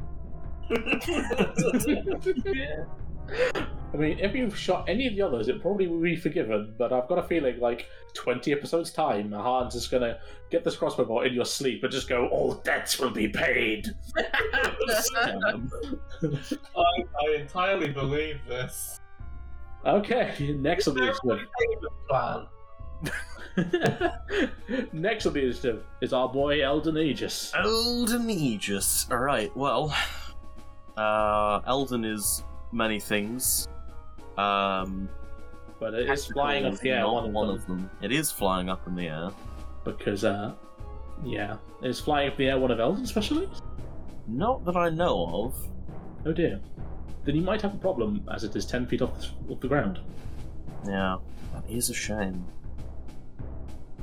Speaker 5: I mean, if you've shot any of the others, it probably will be forgiven, but I've got a feeling, like, twenty episodes' time, Hans is gonna get this crossbow bolt in your sleep and just go, all debts will be paid!
Speaker 8: Um,
Speaker 1: I, I entirely believe this.
Speaker 5: Okay, next on the initiative.
Speaker 1: Plan.
Speaker 5: Next on the initiative is our boy Eldon Aegis.
Speaker 6: Elden Aegis. Alright, well. Uh, Elden is many things. Um,
Speaker 5: But it is flying up
Speaker 6: is
Speaker 5: the air,
Speaker 6: not
Speaker 5: one,
Speaker 6: one
Speaker 5: of
Speaker 6: of
Speaker 5: them.
Speaker 6: them. It is flying up in the air.
Speaker 5: Because, uh, yeah. Is flying up the air one of Eldon's specialties?
Speaker 6: Not that I know of.
Speaker 5: Oh dear. Then you might have a problem, as it is ten feet off the, off the ground.
Speaker 6: Yeah, that is a shame.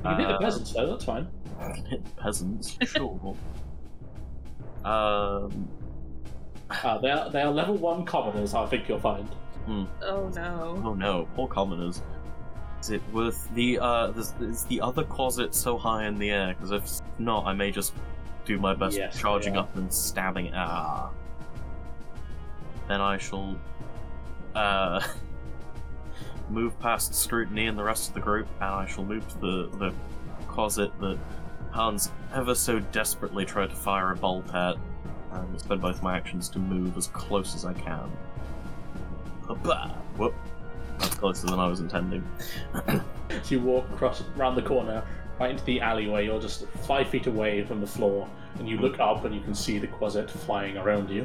Speaker 5: You can hit the
Speaker 8: Uh,
Speaker 5: peasants, though, that's fine.
Speaker 8: I can hit the peasants, sure. um,
Speaker 5: Uh, they, are, they are level one commoners, I think you'll find.
Speaker 7: Oh no.
Speaker 8: oh no, poor commoners. Is it worth the, uh, is, is the other closet so high in the air? Because if not, I may just do my best
Speaker 5: Yes,
Speaker 8: charging
Speaker 5: they are.
Speaker 8: up and stabbing it. Ah. Then I shall, uh, move past Scrutiny and the rest of the group, and I shall move to the, the closet that Hans ever so desperately tried to fire a bolt at, and spend both my actions to move as close as I can. Ba-ba! Whoop. That's closer than I was intending.
Speaker 5: So you walk across around the corner, right into the alleyway. You're just five feet away from the floor, and you look up and you can see the Quasit flying around you.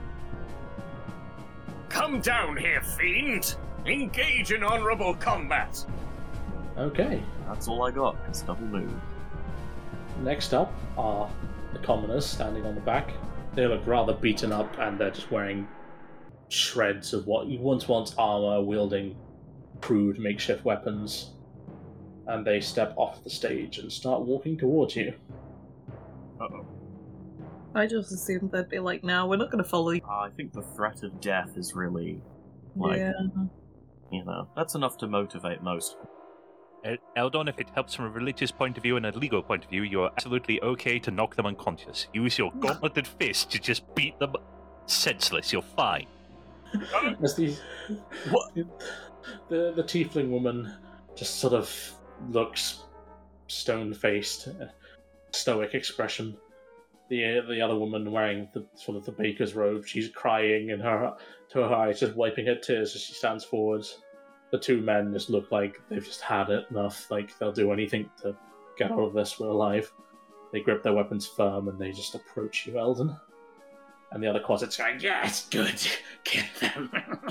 Speaker 2: Come down here, fiend! Engage in honorable combat!
Speaker 5: Okay.
Speaker 8: That's all I got. It's double move.
Speaker 5: Next up are the commoners standing on the back. They look rather beaten up, and they're just wearing shreds of what you once once armor, wielding crude makeshift weapons. And they step off the stage and start walking towards you.
Speaker 8: Uh-oh.
Speaker 7: I just assumed they'd be like, "No, we're not going to follow you."
Speaker 8: Uh, I think the threat of death is really, like,
Speaker 7: Yeah.
Speaker 8: you know, that's enough to motivate most.
Speaker 4: El- Eldon, if it helps from a religious point of view and a legal point of view, you're absolutely okay to knock them unconscious. Use your gauntleted fist to just beat them senseless. You're fine.
Speaker 5: As the, the the tiefling woman just sort of looks stone-faced, uh, stoic expression. The the other woman wearing the sort of the baker's robe, she's crying in her to her eyes, just wiping her tears as she stands forwards. The two men just look like they've just had it enough, like they'll do anything to get out of this alive. They grip their weapons firm and they just approach you, Eldon. And the other Quasit's going,
Speaker 9: Yes, good. Kill them.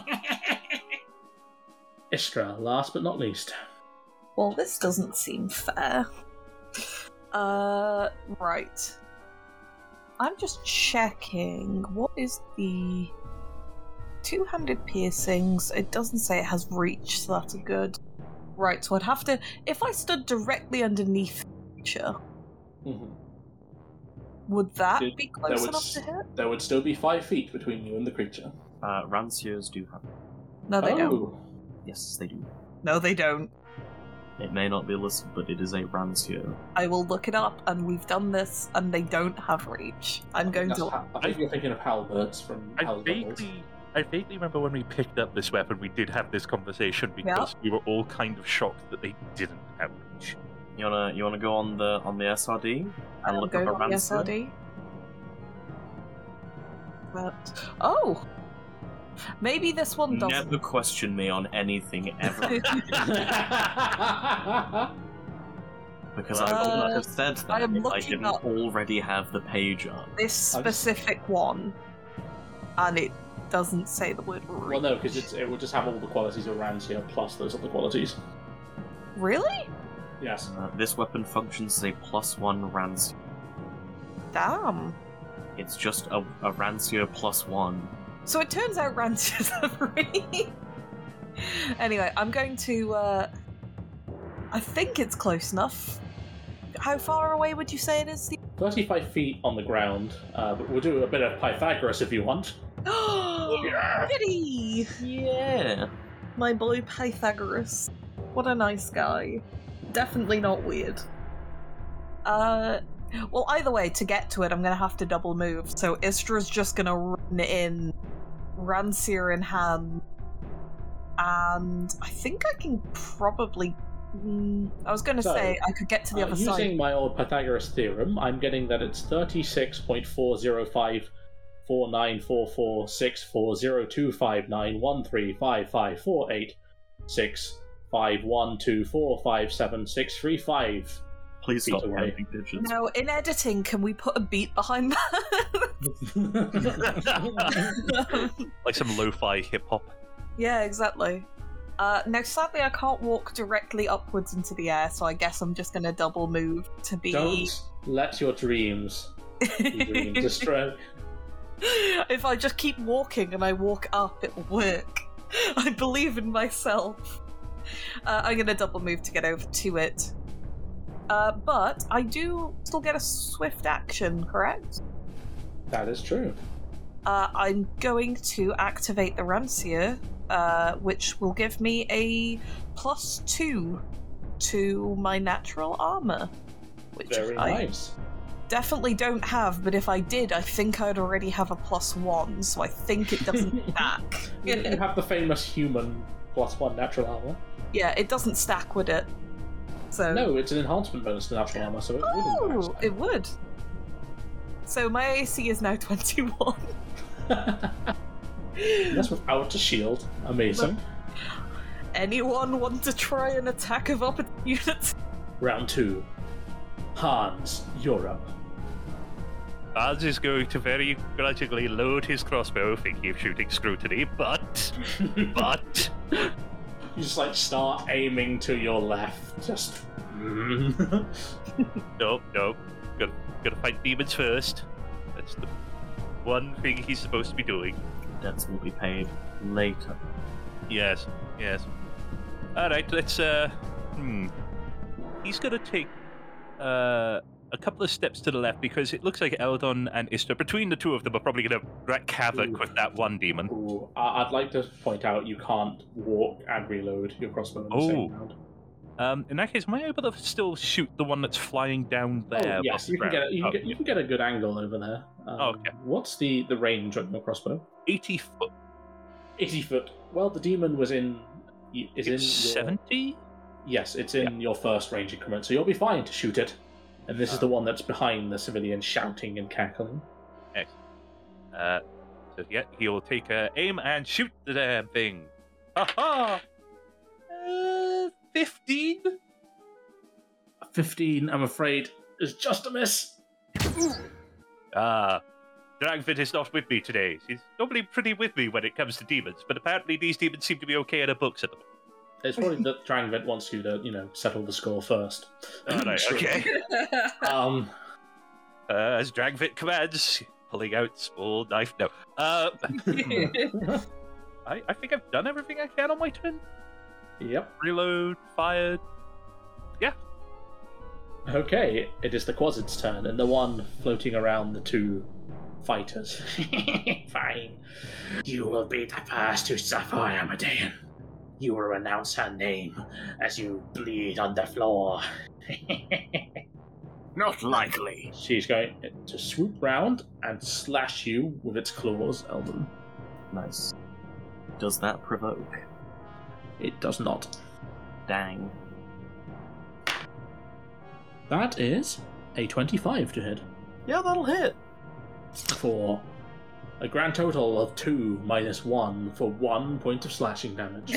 Speaker 5: Istra, last but not least.
Speaker 7: Well, this doesn't seem fair. Uh, right. I'm just checking. What is the two-handed piercings? It doesn't say it has reach, so that's good. Right, so I'd have to... If I stood directly underneath the creature,
Speaker 5: Mm-hmm.
Speaker 7: would that
Speaker 5: Did-
Speaker 7: be
Speaker 5: there
Speaker 7: close
Speaker 5: would
Speaker 7: enough
Speaker 5: s-
Speaker 7: to hit?
Speaker 5: There would still be five feet between you and the creature.
Speaker 8: Uh, Ranciers do have.
Speaker 7: No, they don't.
Speaker 5: Oh.
Speaker 8: Yes, they do.
Speaker 7: No, they don't.
Speaker 8: It may not be listed, but it is a Rancier.
Speaker 7: I will look it up, and we've done this, and they don't have reach. I'm going
Speaker 5: That's
Speaker 7: to...
Speaker 5: ha- I think you're thinking of halberds from
Speaker 4: I
Speaker 5: Hell's Bubbles.
Speaker 4: vaguely, I vaguely remember when we picked up this weapon, we did have this conversation because we were all kind of shocked that they didn't have reach.
Speaker 8: You wanna you wanna go on the on the S R D and
Speaker 7: I'm
Speaker 8: look
Speaker 7: going
Speaker 8: up a
Speaker 7: on the
Speaker 8: Rancier?
Speaker 7: S R D. But... Oh! Maybe this one doesn't.
Speaker 8: Never question me on anything ever, because I would not
Speaker 7: Uh,
Speaker 8: have said that
Speaker 7: I am
Speaker 8: if I
Speaker 7: looking
Speaker 8: didn't
Speaker 7: up-
Speaker 8: already have the page up.
Speaker 7: This
Speaker 5: I just-
Speaker 7: specific one, and it doesn't say the word reach.
Speaker 5: Well, no, because it will just have all the qualities of Rancier plus those other qualities.
Speaker 7: Really?
Speaker 5: Yes.
Speaker 8: Uh, this weapon functions as a plus one Rancier.
Speaker 7: Damn.
Speaker 8: It's just a, a Rancier plus one.
Speaker 7: So it turns out Ranciers are free. Anyway, I'm going to, uh... I think it's close enough. How far away would you say it is?
Speaker 5: thirty-five feet on the ground, uh, but we'll do a bit of Pythagoras if you want.
Speaker 7: Oh, goody!
Speaker 8: Yeah.
Speaker 7: My boy Pythagoras. What a nice guy. Definitely not weird. Uh... Well, either way, to get to it, I'm gonna have to double move. So Istra's just gonna run in, Rancier in hand, and I think I can probably. Mm, I was gonna
Speaker 5: So,
Speaker 7: say I could get to the
Speaker 5: Uh,
Speaker 7: other
Speaker 5: using
Speaker 7: side.
Speaker 5: my old Pythagoras theorem, I'm getting that it's thirty-six point four zero five four nine four four six four zero two five nine one three five five four eight six five one two four five seven six three five.
Speaker 8: Please
Speaker 5: Feet
Speaker 8: stop
Speaker 5: away.
Speaker 8: counting digits.
Speaker 7: Now, in editing, can we put a beat behind that?
Speaker 4: Like some lo-fi hip-hop.
Speaker 7: Yeah, exactly. Uh, now, sadly, I can't walk directly upwards into the air, so I guess I'm just gonna double move to be.
Speaker 5: Don't let your dreams be dreams. Distra-
Speaker 7: If I just keep walking and I walk up, it will work. I believe in myself. Uh, I'm gonna double move to get over to it. Uh, but I do still get a swift action, correct?
Speaker 5: That is true.
Speaker 7: Uh, I'm going to activate the Rancier, uh, which will give me a plus two to my natural armor. Which
Speaker 5: Very
Speaker 7: I
Speaker 5: nice.
Speaker 7: definitely don't have, but if I did, I think I'd already have a plus one, so I think it doesn't stack.
Speaker 5: You have the famous human plus one natural armor.
Speaker 7: Yeah, it doesn't stack, would it? So
Speaker 5: No, it's an enhancement bonus to natural armor, so it
Speaker 7: Oh,
Speaker 5: wouldn't.
Speaker 7: it would. So my A C is now twenty-one.
Speaker 5: That's without a shield. Amazing.
Speaker 7: Anyone want to try an attack of opportunity?
Speaker 5: Round two. Hans, you're up.
Speaker 4: Hans is going to very grudgingly load his crossbow, thinking of shooting Scrutiny, but... but...
Speaker 5: You just like start aiming to your left. Just.
Speaker 4: Nope, nope. Gotta, gotta fight demons first. That's the one thing he's supposed to be doing.
Speaker 8: Debts will be paid later.
Speaker 4: Yes, yes. Alright, let's, uh... Hmm. He's gonna take, uh... a couple of steps to the left, because it looks like Eldon and Istra, between the two of them, are probably gonna wreak havoc
Speaker 5: Ooh.
Speaker 4: with that one demon.
Speaker 5: Ooh, I- I'd like to point out you can't walk and reload your crossbow in the same
Speaker 4: Oh.
Speaker 5: round.
Speaker 4: Um, in that case, am I able to still shoot the one that's flying down there?
Speaker 5: Oh, yes,
Speaker 4: above the
Speaker 5: you can get
Speaker 4: ground?
Speaker 5: a, you, can
Speaker 4: Oh,
Speaker 5: get you can get a good angle over there. Um,
Speaker 4: Okay.
Speaker 5: What's the, the range on your crossbow?
Speaker 4: eighty foot.
Speaker 5: Eighty foot. Well, the demon was in is in your,
Speaker 4: seventy?
Speaker 5: Yes, it's in your first range increment, so you'll be fine to shoot it. And this is the one that's behind the civilian, shouting and cackling.
Speaker 4: Uh, so yeah, he'll take a aim and shoot the damn thing. Ha ha! Uh, fifteen?
Speaker 5: Fifteen, I'm afraid, is just a miss.
Speaker 4: Ah, Dragvid is not with me today. She's normally pretty with me when it comes to demons, but apparently these demons seem to be okay in her books at the moment.
Speaker 5: It's probably that Drangvet wants you to, you know, settle the score first.
Speaker 4: Alright, okay.
Speaker 5: Um,
Speaker 4: Uh, as Dragvid commands, pulling out small knife. No. Uh, I, I think I've done everything I can on my turn.
Speaker 5: yep.
Speaker 4: Reload, fired.
Speaker 5: Okay, it is the Quasid's turn, and the one floating around the two fighters.
Speaker 9: Fine. You will be the first to suffer, Amadean. You will announce her name as you bleed on the floor.
Speaker 8: Not likely.
Speaker 5: She's going to swoop round and slash you with its claws, Eldon.
Speaker 8: Nice. Does that provoke?
Speaker 5: It does not.
Speaker 8: Dang.
Speaker 5: That is a twenty-five to hit.
Speaker 8: Yeah, that'll hit.
Speaker 5: For a grand total of two minus one for one point of slashing damage.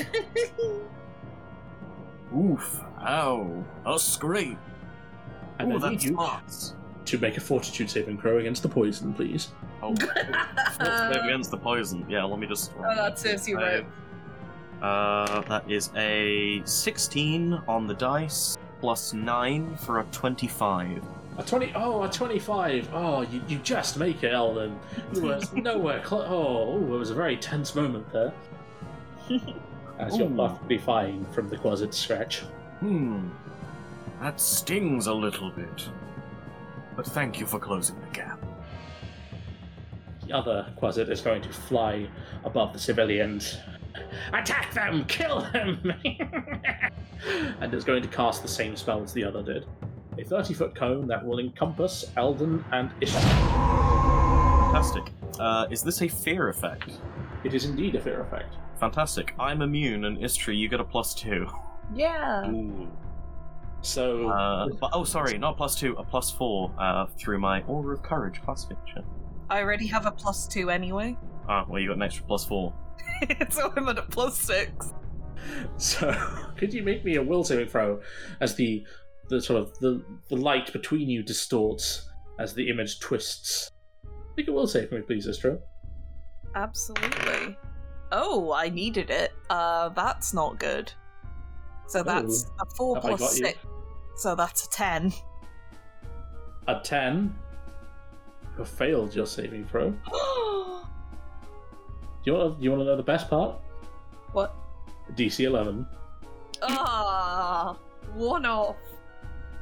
Speaker 8: Oof. Ow. A scrape.
Speaker 5: And
Speaker 8: Ooh,
Speaker 5: I need
Speaker 8: that's
Speaker 5: you
Speaker 8: smart.
Speaker 5: to make a fortitude saving throw against the poison, please.
Speaker 8: Oh, save against the poison. Yeah, let me just...
Speaker 7: Oh, that serves you right.
Speaker 8: Uh, that is a sixteen on the dice, plus nine for a twenty-five.
Speaker 5: A twenty. Oh, a twenty-five. Oh, you, you just make it, Eldon. You were nowhere close. Oh, ooh, it was a very tense moment there. As you're
Speaker 8: Ooh.
Speaker 5: perfectly fine from the Quasit scratch.
Speaker 8: Hmm. That stings a little bit. But thank you for closing the gap.
Speaker 5: The other Quasit is going to fly above the civilians. Attack them! Kill them! And is going to cast the same spell as the other did. A thirty-foot cone that will encompass Eldon and Ishtar.
Speaker 8: Fantastic. Uh, is this a fear effect?
Speaker 5: It is indeed a fear effect.
Speaker 8: Fantastic. I'm immune, and Istri, you get a plus two.
Speaker 7: Yeah.
Speaker 4: Ooh.
Speaker 5: So,
Speaker 8: Uh, but, oh, sorry, not plus two, a plus four uh, through my Aura of Courage classification.
Speaker 7: I already have a plus two anyway.
Speaker 8: Ah, well, you got an extra plus four.
Speaker 7: So I'm at a plus six.
Speaker 5: so could you make me a will saving throw as the the sort of the, the light between you distorts as the image twists? Make a will save for me, please, Istro.
Speaker 7: Absolutely. Oh, I needed it. Uh, that's not good. So that's
Speaker 5: Ooh.
Speaker 7: a four
Speaker 5: Have I
Speaker 7: plus
Speaker 5: got you?
Speaker 7: six. So that's a ten.
Speaker 5: A ten. You have failed your saving throw. Do you want to, you want to know the best part?
Speaker 7: What?
Speaker 5: D C eleven.
Speaker 7: Ah, one off.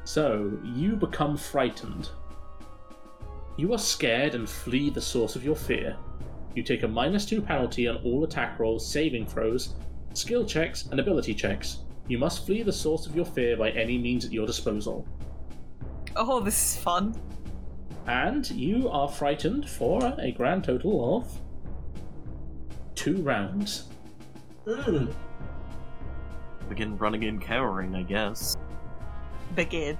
Speaker 5: So, you become frightened. You are scared and flee the source of your fear. You take a minus two penalty on all attack rolls, saving throws, skill checks, and ability checks. You must flee the source of your fear by any means at your disposal.
Speaker 7: Oh, this is fun.
Speaker 5: And you are frightened for a grand total of two rounds.
Speaker 1: Mm.
Speaker 8: Begin running and cowering, I guess.
Speaker 7: Begin.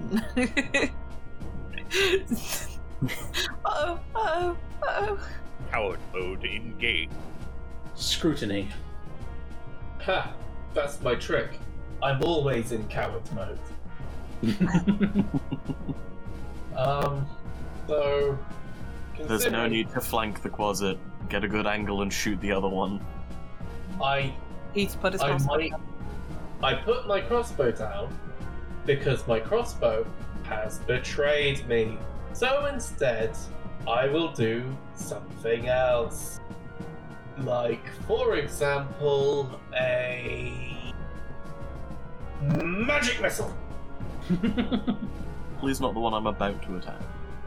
Speaker 7: oh, oh, oh.
Speaker 2: Coward mode engaged.
Speaker 5: Scrutiny.
Speaker 1: Ha! That's my trick. I'm always in coward mode. um, so...
Speaker 8: There's no
Speaker 1: considering
Speaker 8: need to flank the closet. Get a good angle and shoot the other one.
Speaker 1: I
Speaker 7: He's put his
Speaker 1: I
Speaker 7: crossbow
Speaker 1: might.
Speaker 7: down.
Speaker 1: I put my crossbow down because my crossbow has betrayed me. So instead, I will do something else. Like, for example, a magic missile.
Speaker 8: Please not the one I'm about to attack.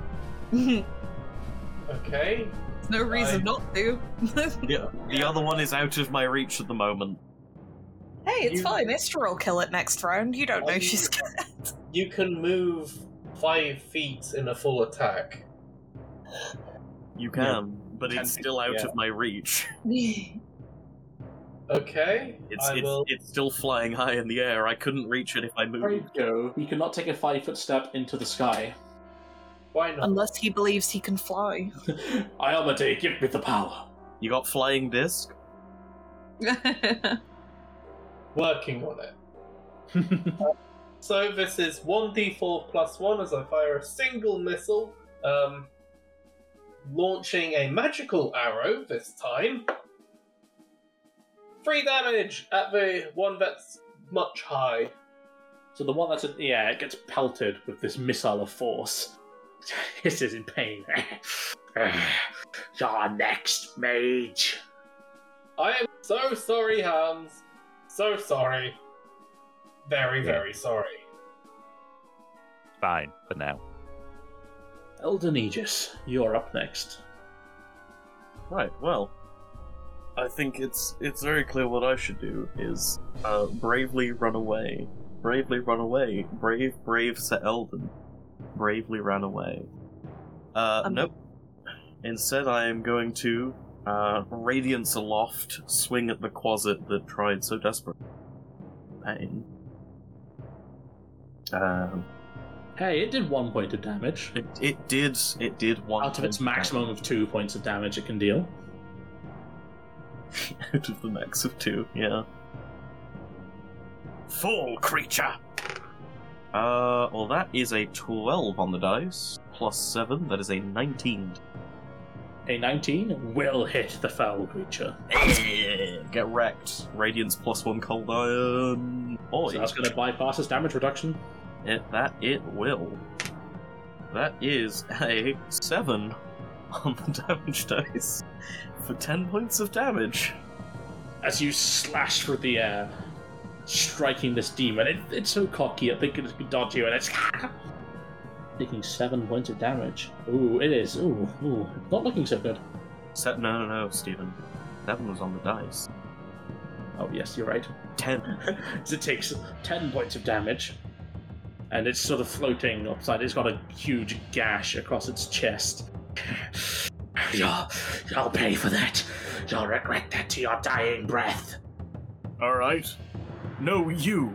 Speaker 1: Okay.
Speaker 7: There's no reason
Speaker 1: I-
Speaker 7: not to.
Speaker 8: Yeah, the other one is out of my reach at the moment.
Speaker 7: Hey, it's
Speaker 1: You-
Speaker 7: fine. Istra will kill it next round. You don't know
Speaker 1: Um,
Speaker 7: she's scared.
Speaker 1: You can move five feet in a full attack.
Speaker 8: You can, but
Speaker 1: Ten
Speaker 8: it's
Speaker 1: feet,
Speaker 8: still out
Speaker 1: yeah.
Speaker 8: of my reach.
Speaker 1: Okay.
Speaker 8: It's
Speaker 1: I
Speaker 8: it's,
Speaker 1: will.
Speaker 8: it's still flying high in the air. I couldn't reach it if I
Speaker 5: There you
Speaker 8: moved.
Speaker 5: go. You cannot take a five foot step into the sky.
Speaker 1: Why not?
Speaker 7: Unless he believes he can fly.
Speaker 5: Iomade, give me the power.
Speaker 8: You got flying disc?
Speaker 1: Working on it. So this is one d four plus one as I fire a single missile, um, launching a magical arrow this time. Three damage at the one that's much high.
Speaker 5: So the one that's a, yeah, it gets pelted with this missile of force. Hisses in pain.
Speaker 9: You're next, mage.
Speaker 1: I am so sorry, Hans. So sorry. Very,
Speaker 4: Yeah.
Speaker 1: very sorry.
Speaker 4: Fine for now.
Speaker 5: Elden Aegis, you're up next.
Speaker 8: Right, well. I think it's it's very clear what I should do is uh, bravely run away. Bravely run away. Brave, brave Sir Eldon. Bravely ran away. Uh,
Speaker 7: Um,
Speaker 8: nope. Instead, I am going to uh, Radiance Aloft, swing at the Quasit that tried so desperately. Pain. Um,
Speaker 5: Hey, it did one point of damage.
Speaker 8: it, it did, it did one.
Speaker 5: Out of its
Speaker 8: point
Speaker 5: maximum of two points of damage it can deal.
Speaker 8: Out of the max of two, yeah.
Speaker 2: Fall creature.
Speaker 8: Uh, well, that is a twelve on the dice, plus seven, that is a nineteen.
Speaker 5: A nineteen will hit the foul creature.
Speaker 8: Get wrecked. Radiance plus one cold iron. Boy,
Speaker 5: So that's going to bypass its damage reduction.
Speaker 8: it, that it will. That is a seven on the damage dice for ten points of damage.
Speaker 5: As you slash through the air, striking this demon. It, it's so cocky, I think it can dodge you, and it's taking seven points of damage. Ooh, it is. Ooh, ooh, not looking so good.
Speaker 8: Se- no, no, no, Stephen. Seven was on the dice.
Speaker 5: Oh, yes, you're right.
Speaker 8: Ten.
Speaker 5: So it takes ten points of damage, and it's sort of floating upside. It's got a huge gash across its chest.
Speaker 9: You'll, you'll pay for that. You'll regret that to your dying breath.
Speaker 2: Alright. No, you.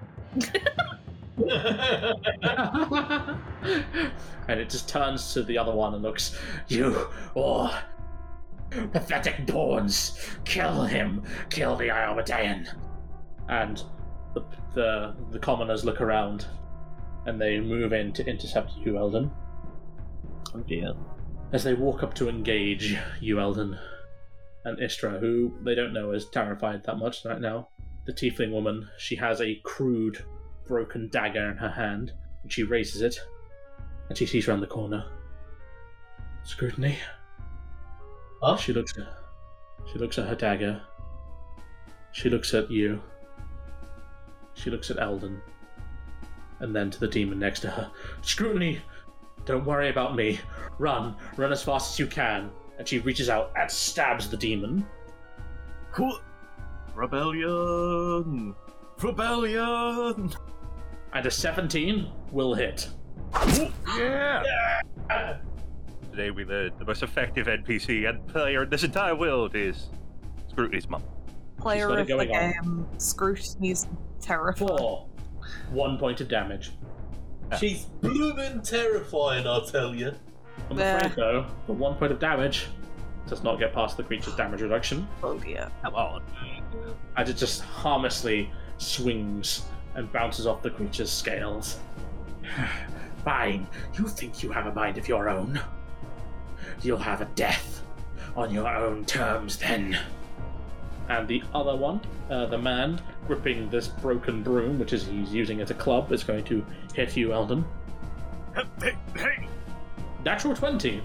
Speaker 5: And it just turns to the other one and looks.
Speaker 9: You, or pathetic pawns, kill him. Kill the Iomedaean.
Speaker 5: And the, the the commoners look around, and they move in to intercept you, Eldon.
Speaker 8: Oh dear.
Speaker 5: As they walk up to engage you, Eldon, and Istra, who they don't know is terrified that much right now. The tiefling woman, she has a crude, broken dagger in her hand, and she raises it, and she sees around the corner. Scrutiny.
Speaker 1: Huh?
Speaker 5: She looks at, she looks at her dagger. She looks at you. She looks at Eldon. And then to the demon next to her. Scrutiny, don't worry about me. Run. Run as fast as you can. And she reaches out and stabs the demon.
Speaker 8: Cool. Rebellion! Rebellion!
Speaker 5: And a seventeen will hit.
Speaker 2: Yeah!
Speaker 4: Today we learned the most effective N P C and player in this entire world is Scrutiny's mum.
Speaker 7: Player
Speaker 5: got it
Speaker 7: of the
Speaker 5: going on.
Speaker 7: game, Scrutiny's terrifying.
Speaker 5: Four. One point of damage.
Speaker 1: She's blooming terrifying, I'll tell you.
Speaker 5: I'm
Speaker 7: There.
Speaker 5: afraid, though, the one point of damage does not get past the creature's damage reduction,
Speaker 7: Oh dear.
Speaker 4: Come on.
Speaker 5: as it just harmlessly swings and bounces off the creature's scales.
Speaker 9: Fine. You think you have a mind of your own? You'll have a death on your own terms then.
Speaker 5: And the other one, uh, the man gripping this broken broom, which is he's using as a club, is going to hit you, Eldon.
Speaker 2: Hey, hey!
Speaker 5: Natural twenty.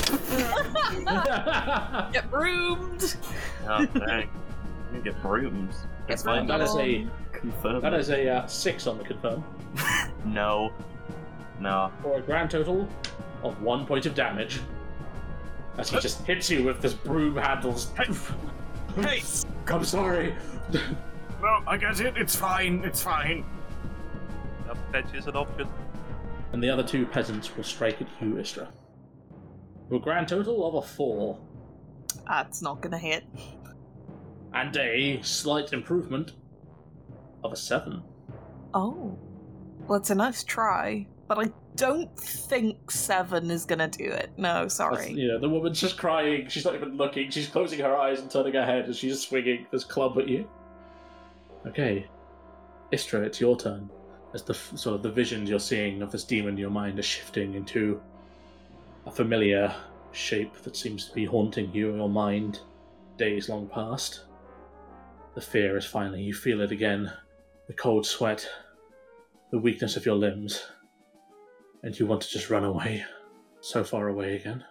Speaker 7: Get broomed!
Speaker 8: Oh, dang. You get brooms.
Speaker 7: It's
Speaker 8: fine.
Speaker 5: That is a
Speaker 8: Confirm.
Speaker 5: that is a uh, six on the confirm,
Speaker 8: No. No.
Speaker 5: for a grand total of one point of damage. As he just hits you with this broom handles.
Speaker 2: Hey!
Speaker 5: I'm sorry.
Speaker 2: No, I get it. It's fine. It's fine.
Speaker 4: That fetch is an option.
Speaker 5: And the other two peasants will strike at you, Istra. For a grand total of a four.
Speaker 7: That's not gonna hit.
Speaker 5: And a slight improvement of a seven.
Speaker 7: Oh. Well, it's a nice try, but I don't think seven is gonna do it. No,
Speaker 5: That's-
Speaker 7: sorry.
Speaker 5: You know, the woman's just crying, she's not even looking, she's closing her eyes and turning her head as she's swinging this club at you. Okay. Istra, it's your turn. As the f- sort of the visions you're seeing of this demon in your mind are shifting into a familiar shape that seems to be haunting you in your mind days long past. The fear is finally, you feel it again. The cold sweat, the weakness of your limbs, and you want to just run away. So far away again.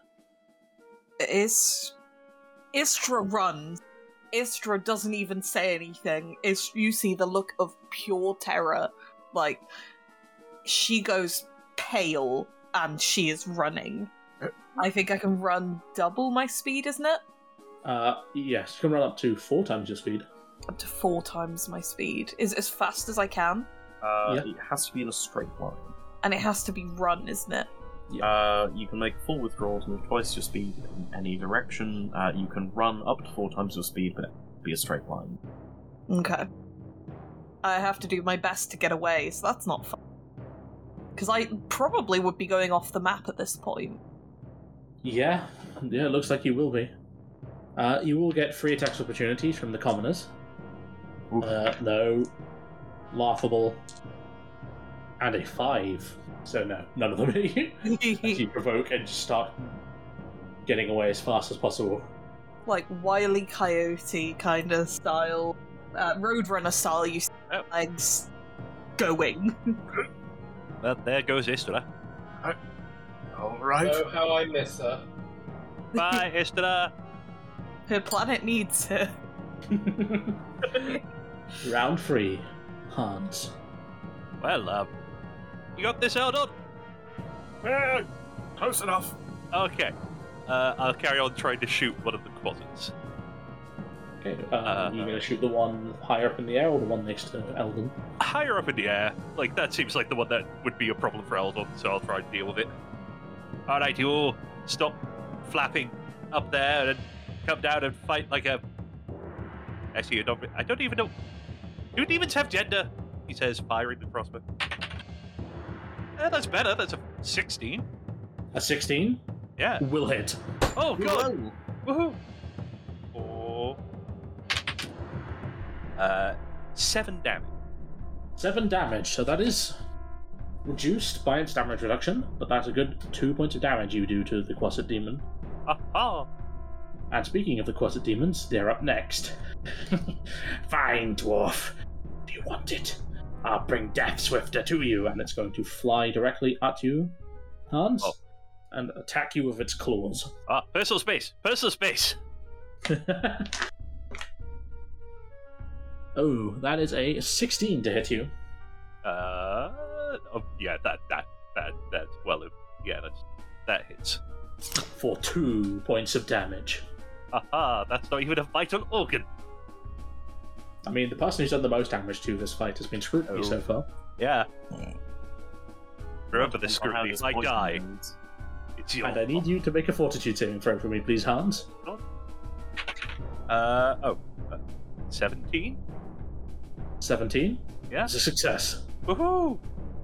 Speaker 7: Is Istra runs. Istra doesn't even say anything. Is you see the look of pure terror. Like she goes pale and she is running. I think I can run double my speed, isn't it?
Speaker 5: Uh, yes, you can run up to four times your speed.
Speaker 7: Up to four times my speed. Is it as fast as I can?
Speaker 8: Uh,
Speaker 5: Yeah.
Speaker 8: It has to be in a straight line.
Speaker 7: And it has to be run, isn't it?
Speaker 8: Uh, you can make full withdrawals with twice your speed in any direction. Uh, you can run up to four times your speed, but it will be a straight line.
Speaker 7: Okay. I have to do my best to get away, so that's not fun. Because I probably would be going off the map at this point.
Speaker 5: Yeah, yeah, it looks like you will be. Uh, you will get free attacks opportunities from the commoners.
Speaker 8: Oof.
Speaker 5: Uh, no. Laughable. And a five. So no, none of them hit you. As you provoke and just start getting away as fast as possible.
Speaker 7: Like Wile E. Coyote kind of style. Uh, Roadrunner style, you see
Speaker 4: Oh.
Speaker 7: legs going.
Speaker 4: Well, there goes Istra.
Speaker 2: All right.
Speaker 1: Oh, how I miss her.
Speaker 4: Bye, Istra.
Speaker 7: Her planet needs her.
Speaker 5: Round three. Hans.
Speaker 4: Well, um, you got this, Eldon?
Speaker 2: Eh, close enough.
Speaker 4: Okay. Uh, I'll carry on trying to shoot one of the closets.
Speaker 5: Okay, uh,
Speaker 4: Uh,
Speaker 5: you're going to shoot the one higher up in the air or the one next to Eldon?
Speaker 4: Higher up in the air. Like, that seems like the one that would be a problem for Eldon, so I'll try and deal with it. Alright, you all stop flapping up there and come down and fight like a... Actually, you don't, I don't even know... Do demons have gender? He says, firing the crossbow. Eh, that's better. That's a sixteen.
Speaker 5: A sixteen?
Speaker 4: Yeah.
Speaker 5: Will hit.
Speaker 4: Oh, God! Woohoo! Four... Uh, seven damage.
Speaker 5: Seven damage, so that is reduced by its damage reduction, but that's a good two points of damage you do to the Quasit Demon.
Speaker 4: Aha!
Speaker 5: And speaking of the Quasit Demons, they're up next.
Speaker 9: Fine, dwarf. Do you want it? I'll bring Death Swifter to you.
Speaker 5: And it's going to fly directly at you, Hans,
Speaker 4: Oh.
Speaker 5: and attack you with its claws.
Speaker 4: Ah, personal space! Personal space!
Speaker 5: Oh, that is a sixteen to hit you.
Speaker 4: Uh, oh, yeah, that that that that. Well, yeah, that's that hits.
Speaker 5: For two points of damage.
Speaker 4: Haha, that's not even a vital organ.
Speaker 5: I mean, the person who's done the most damage to this fight has been Scrutiny
Speaker 4: Oh.
Speaker 5: so far.
Speaker 4: Yeah. Remember this,
Speaker 8: I'll have
Speaker 4: Scrutiny.
Speaker 8: this
Speaker 4: If I
Speaker 8: poison
Speaker 4: die,
Speaker 8: wounds.
Speaker 4: it's your
Speaker 5: And I need you to make a fortitude saving throw for me, please, Hans.
Speaker 4: Uh, oh. Uh, seventeen?
Speaker 5: seventeen.
Speaker 4: Yeah.
Speaker 5: It's a success.
Speaker 4: Woohoo!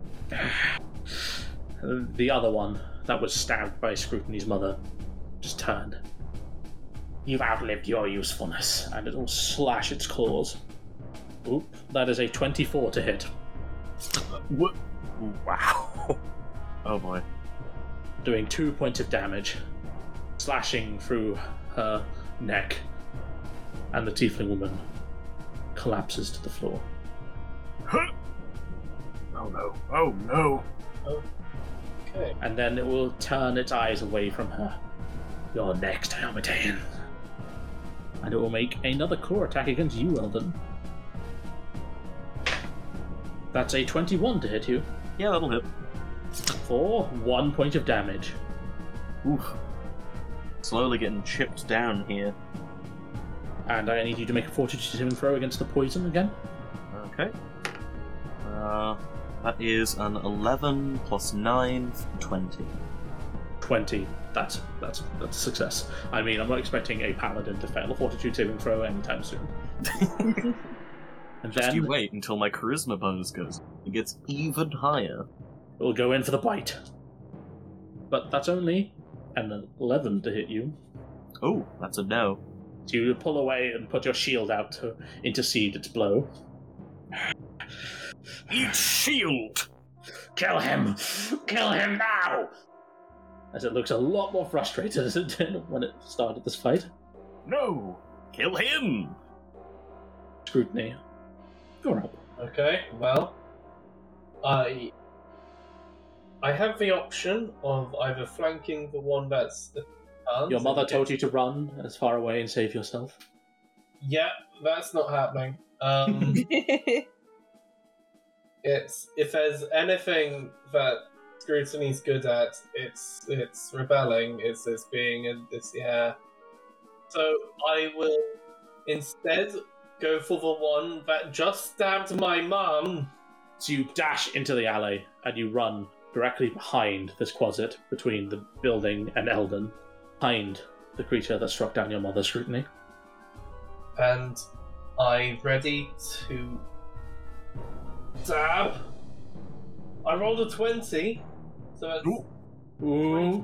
Speaker 5: The other one, that was stabbed by Scrutiny's mother, just turned. You've outlived your usefulness, and it will slash its claws. Oop, that is a twenty-four to hit,
Speaker 8: What?
Speaker 4: Wow.
Speaker 8: Oh boy.
Speaker 5: doing two points of damage, slashing through her neck, and the tiefling woman collapses to the floor.
Speaker 8: Oh no. Oh no.
Speaker 1: Okay.
Speaker 5: And then it will turn its eyes away from her. You're next, Almadean. And it will make another claw attack against you, Eldon. That's a twenty-one to hit you
Speaker 8: Yeah, that'll hit.
Speaker 5: for one point of damage.
Speaker 8: Oof. Slowly getting chipped down here.
Speaker 5: And I need you to make a fortitude saving throw against the poison again.
Speaker 8: Okay. Uh, that is an eleven plus nine, twenty.
Speaker 5: twenty. That's that's that's a success. I mean, I'm not expecting a paladin to fail a fortitude saving throw anytime soon. And
Speaker 8: Just
Speaker 5: then
Speaker 8: you wait until my charisma bonus goes. It gets even higher.
Speaker 5: we'll go in for the bite. But that's only an eleven to hit you.
Speaker 8: Oh, that's a no.
Speaker 5: So you pull away and put your shield out to intercede its blow.
Speaker 2: Eat shield!
Speaker 9: Kill him! Kill him now!
Speaker 5: As it looks a lot more frustrated as it did when it started this fight.
Speaker 8: No! Kill him!
Speaker 5: Scrutiny. You're up.
Speaker 1: Okay, well, I I have the option of either flanking the one that's the Hans
Speaker 5: Your mother
Speaker 1: and
Speaker 5: told
Speaker 1: get-
Speaker 5: you to run as far away and save yourself.
Speaker 1: Yeah, that's not happening. Um, it's if there's anything that Scrutiny's good at, it's it's rebelling. It's it's being a, it's yeah. So I will instead go for the one that just stabbed my mum.
Speaker 5: So you dash into the alley and you run directly behind this closet between the building and Eldon, behind the creature that struck down your mother, Scrutiny.
Speaker 1: And I'm ready to stab. I rolled a twenty, so it's
Speaker 5: Ooh.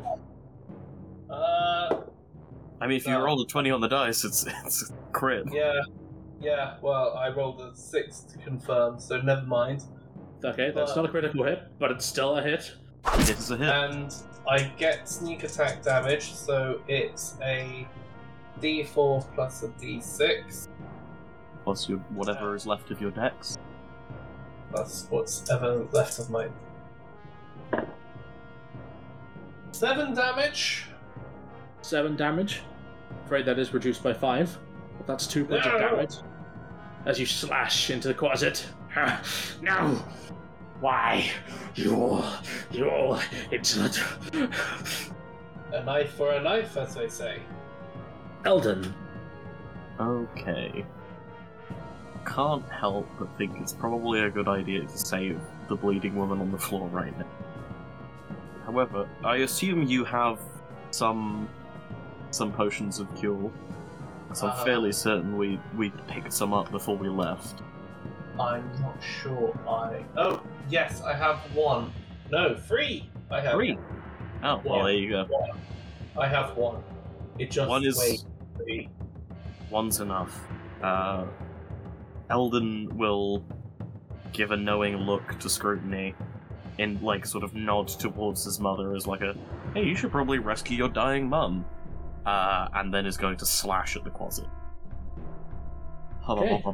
Speaker 1: uh
Speaker 8: I mean, if you
Speaker 1: No.
Speaker 8: roll a twenty on the dice, it's it's a crit.
Speaker 1: yeah yeah. Well, I rolled a six to confirm, so never mind.
Speaker 5: Okay, that's
Speaker 1: But-
Speaker 5: not a critical hit, but it's still a hit.
Speaker 8: It is a hit.
Speaker 1: And I get sneak attack damage, so it's a D four plus a D six
Speaker 8: Plus your whatever is left of your dex.
Speaker 1: plus what's ever left of mine. Seven damage.
Speaker 5: Seven damage. Afraid that is reduced by five, but that's two points
Speaker 1: No.
Speaker 5: of damage. As you slash into the closet.
Speaker 9: No! Why? You, you insolent.
Speaker 1: A knife for a knife, as they say.
Speaker 5: Eldon.
Speaker 8: Okay. Can't help but think it's probably a good idea to save the bleeding woman on the floor right now. However, I assume you have some some potions of cure. So I'm
Speaker 1: Uh,
Speaker 8: fairly certain we we picked some up before we left.
Speaker 1: I'm not sure I. Oh, yes, I have one. No, three. I have
Speaker 8: Three. Oh, well,
Speaker 1: One.
Speaker 8: there you go.
Speaker 1: One. I have one. It just
Speaker 8: One is-
Speaker 1: weighs three.
Speaker 8: One's enough. Uh, Eldon will give a knowing look to Scrutiny, and like sort of nod towards his mother as like a, "Hey, you should probably rescue your dying mum," uh, and then is going to slash at the closet.
Speaker 5: Okay.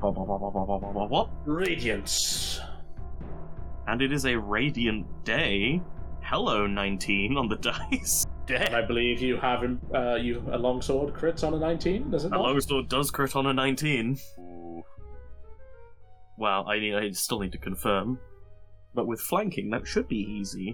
Speaker 5: Radiance.
Speaker 8: And it is a radiant day. Hello, nineteen on the dice.
Speaker 5: And I believe you have uh, you a longsword crits on a nineteen, does it
Speaker 8: A
Speaker 5: not?
Speaker 8: longsword does crit on a nineteen. Well, I need, I still need to confirm. But with flanking, that should be easy.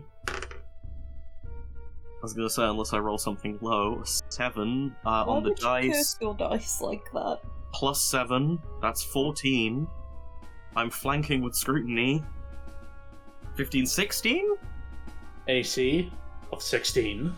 Speaker 8: I was gonna say, unless I roll something low. seven uh,
Speaker 7: Why
Speaker 8: on the
Speaker 7: would you
Speaker 8: dice.
Speaker 7: curse your dice like that?
Speaker 8: Plus seven, that's fourteen. I'm flanking with scrutiny. fifteen, sixteen?
Speaker 5: A C of sixteen.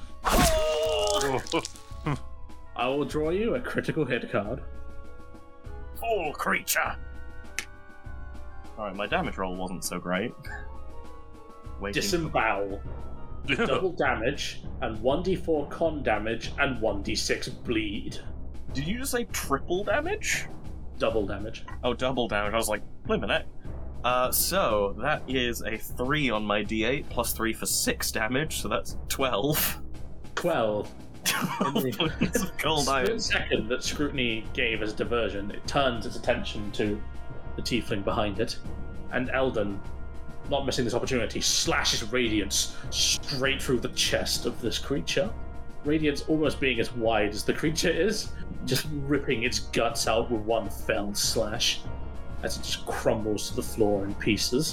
Speaker 5: I will draw you a critical hit card.
Speaker 2: Fool creature!
Speaker 8: Alright, my damage roll wasn't so great. Waiting
Speaker 5: Disembowel. Double damage, and one d four con damage, and one d six bleed.
Speaker 8: for... Did you just say triple damage?
Speaker 5: Double damage.
Speaker 8: Oh, double damage. I was like, wait a minute. Uh, so, that is a three on my d eight, plus three for six damage, so that's twelve.
Speaker 5: twelve.
Speaker 8: twelve points of cold
Speaker 5: The
Speaker 8: iron.
Speaker 5: second that Scrutiny gave as diversion, it turns its attention to the tiefling behind it, and Eldon, not missing this opportunity, slashes Radiance straight through the chest of this creature. Radiance almost being as wide as the creature is, just ripping its guts out with one fell slash, as it just crumbles to the floor in pieces.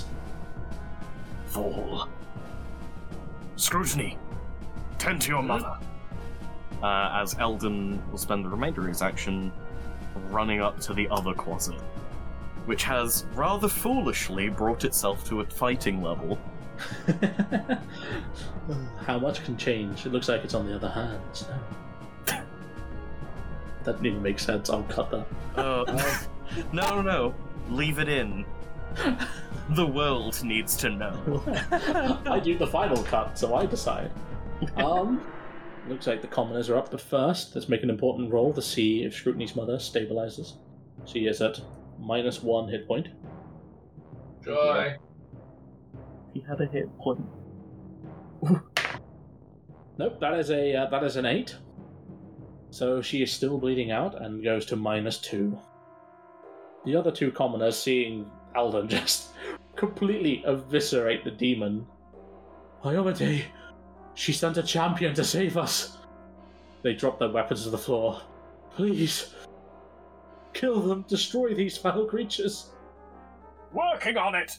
Speaker 8: Fool.
Speaker 2: Scrutiny, tend to your mother.
Speaker 8: Uh, as Eldon will spend the remainder of his action running up to the other closet, which has rather foolishly brought itself to a fighting level.
Speaker 5: How much can change? It looks like it's on the other hands now. That didn't even make sense. I'll cut that.
Speaker 8: Uh, no, no, no. Leave it in. The world needs to know.
Speaker 5: I do the final cut, so I decide. Um, looks like the commoners are up, but first, let's make an important roll to see if Scrutiny's mother stabilizes. She is at minus one hit point.
Speaker 1: Joy.
Speaker 8: He had a hit point.
Speaker 5: Nope, that is a uh, that is an eight. So she is still bleeding out and goes to minus two. The other two commoners, seeing Alden just completely eviscerate the demon. Iomade, she sent a champion to save us. They drop their weapons to the floor. Please, kill them, destroy these foul creatures.
Speaker 2: Working on it!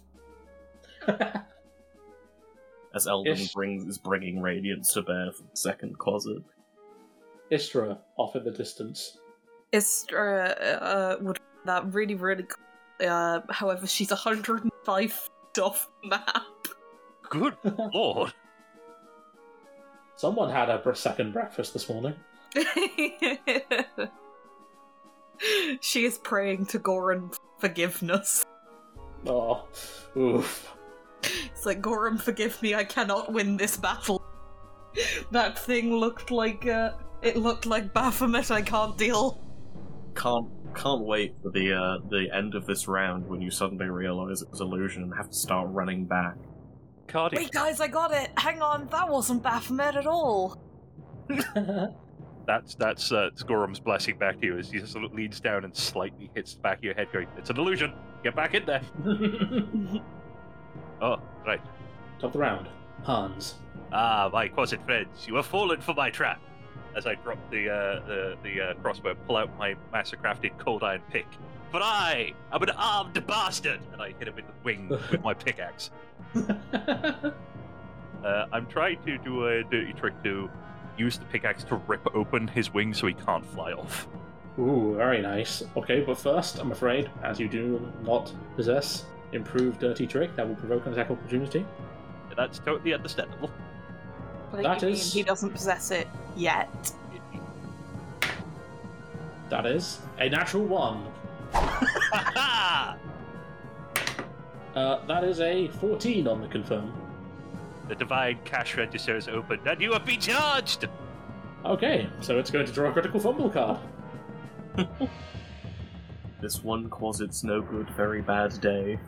Speaker 8: As Eldon
Speaker 5: Yes.
Speaker 8: brings is bringing Radiance to bear for the second closet.
Speaker 5: Istra, off in the distance.
Speaker 7: Istra uh, would that really, really cool. Uh, however, she's one hundred five feet off the map.
Speaker 4: Good lord.
Speaker 5: Someone had a second breakfast this morning.
Speaker 7: She is praying to Goran for forgiveness.
Speaker 5: Oh, oof.
Speaker 7: It's like, Goran, forgive me, I cannot win this battle. That thing looked like, uh, it looked like Baphomet, I can't deal.
Speaker 8: Can't can't wait for the uh, the end of this round when you suddenly realise it was illusion and have to start running back.
Speaker 4: Cardi.
Speaker 7: Wait, guys, I got it! Hang on, that wasn't Baphomet at all!
Speaker 4: That's that's uh, Skorum's blessing back to you as he sort of leans down and slightly hits the back of your head, going, "It's an illusion. Get back in there." Oh, right.
Speaker 5: Top of the round. Hans.
Speaker 4: Ah, my quasit friends, you have fallen for my trap. As I drop the uh, the, the uh, crossbow, pull out my master-crafted cold iron pick. For I am an armed bastard, and I hit him in the wing with my pickaxe. Uh, I'm trying to do a dirty trick to use the pickaxe to rip open his wing so he can't fly off.
Speaker 5: Ooh, very nice. Okay, but first, I'm afraid, as you do not possess improved dirty trick, that will provoke an attack opportunity.
Speaker 4: That's totally understandable.
Speaker 7: I think
Speaker 5: That
Speaker 7: you mean
Speaker 5: is-
Speaker 7: he doesn't possess it yet.
Speaker 5: That is a natural one.
Speaker 4: Ha
Speaker 5: Uh, that is a fourteen on the confirm.
Speaker 4: The divine cash register is open, and you have been charged!
Speaker 5: Okay, so it's going to draw a critical fumble card.
Speaker 8: This one closet's no good, very bad day.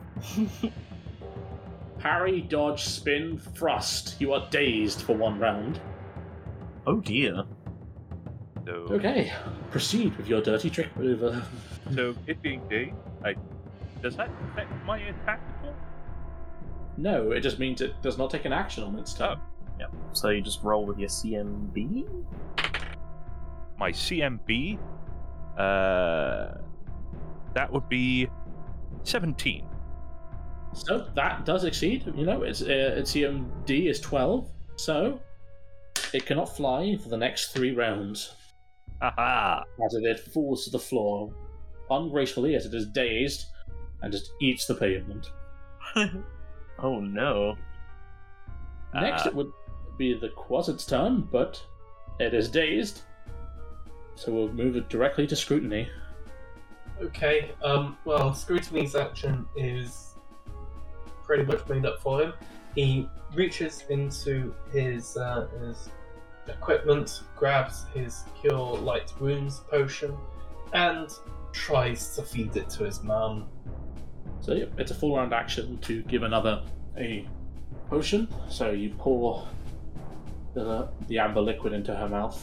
Speaker 5: Parry, dodge, spin, thrust. You are dazed for one round.
Speaker 8: Oh dear.
Speaker 4: So,
Speaker 5: Okay, proceed with your dirty trick maneuver.
Speaker 4: so it being day, I, does that affect my attack at all?
Speaker 5: No, it just means it does not take an action on its turn.
Speaker 8: Yep. So you just roll with your C M B?
Speaker 4: My C M B, uh, that would be seventeen.
Speaker 5: So that does exceed. You know, its uh, its E M D is twelve, so it cannot fly for the next three rounds.
Speaker 4: Haha!
Speaker 5: As it falls to the floor ungracefully, as it is dazed, and just eats the pavement.
Speaker 8: Oh no.
Speaker 5: Next,
Speaker 4: Uh,
Speaker 5: it would be the Quasit's turn, but it is dazed, so we'll move it directly to Scrutiny.
Speaker 1: Okay, um, well, Scrutiny's action is pretty much made up for him. He reaches into his, uh, his equipment, grabs his Cure Light Wounds potion, and tries to feed it to his mum.
Speaker 5: So yeah, it's a full round action to give another a potion. So you pour the, the amber liquid into her mouth.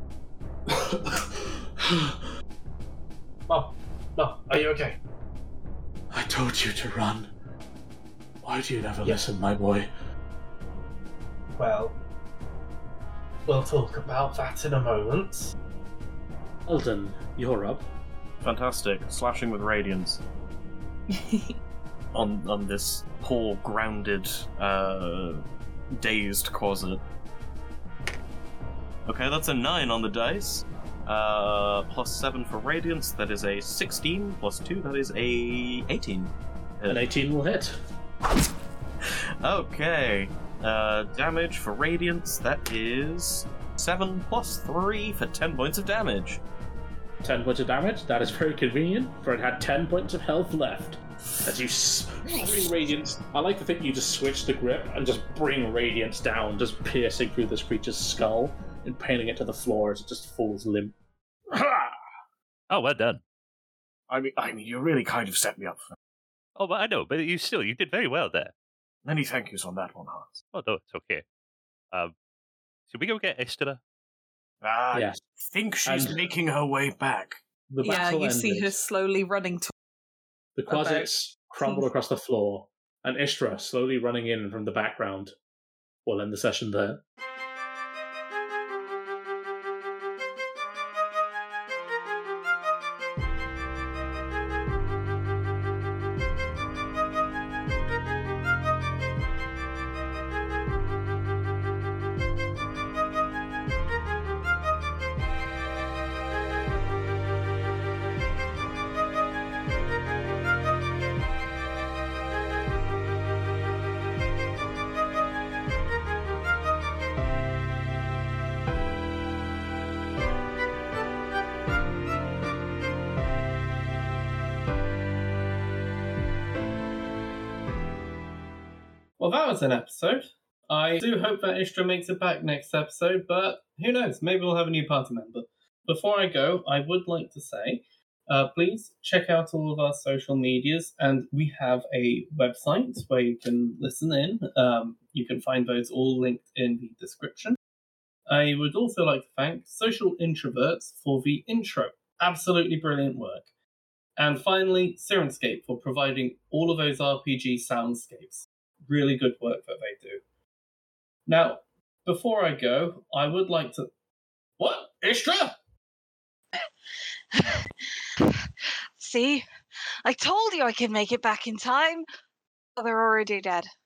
Speaker 1: Mum, Mum, are you okay?
Speaker 5: I told you to run. Why do you never
Speaker 1: Yeah.
Speaker 5: listen, my boy?
Speaker 1: Well, we'll talk about that in a moment.
Speaker 5: Eldon, you're up.
Speaker 8: Fantastic. Slashing with radiance on on this poor, grounded, uh, dazed Quasit. Okay, that's a nine on the dice. Uh, plus seven for radiance. That is a sixteen. Plus two. That is a eighteen.
Speaker 5: An eighteen will hit.
Speaker 8: Okay. Uh, damage for radiance. That is seven plus three for ten points of damage.
Speaker 5: ten points of damage. That is very convenient, for it had ten points of health left. As you s- bring Radiance... I like to think you just switch the grip and just bring Radiance down, just piercing through this creature's skull and pinning it to the floor as it just falls limp.
Speaker 4: Oh, well done.
Speaker 8: I mean, I mean, you really kind of set me up for
Speaker 4: Oh, but I know, but you still, you did very well there.
Speaker 8: many thank yous on that one, Hans.
Speaker 4: Oh, no, it's okay. Um, should we go get Esther?
Speaker 8: I
Speaker 5: Yes.
Speaker 8: think she's
Speaker 5: And-
Speaker 8: making her way back.
Speaker 5: The
Speaker 7: Yeah,
Speaker 5: battle
Speaker 7: you see
Speaker 5: ended.
Speaker 7: her slowly running to.
Speaker 5: The Quasits crumble across the floor, and Istra, slowly running in from the background, will end the session there.
Speaker 1: Well, that was an episode. I do hope that Istra makes it back next episode, but who knows? Maybe we'll have a new party member. Before I go, I would like to say, uh, please check out all of our social medias, and we have a website where you can listen in. Um, you can find those all linked in the description. I would also like to thank Social Introverts for the intro. Absolutely brilliant work. And finally, Sirenscape for providing all of those R P G soundscapes. Really good work that they do. Now, before I go, I would like to... What? Istra?
Speaker 10: See? I told you I could make it back in time. Oh, they're already dead.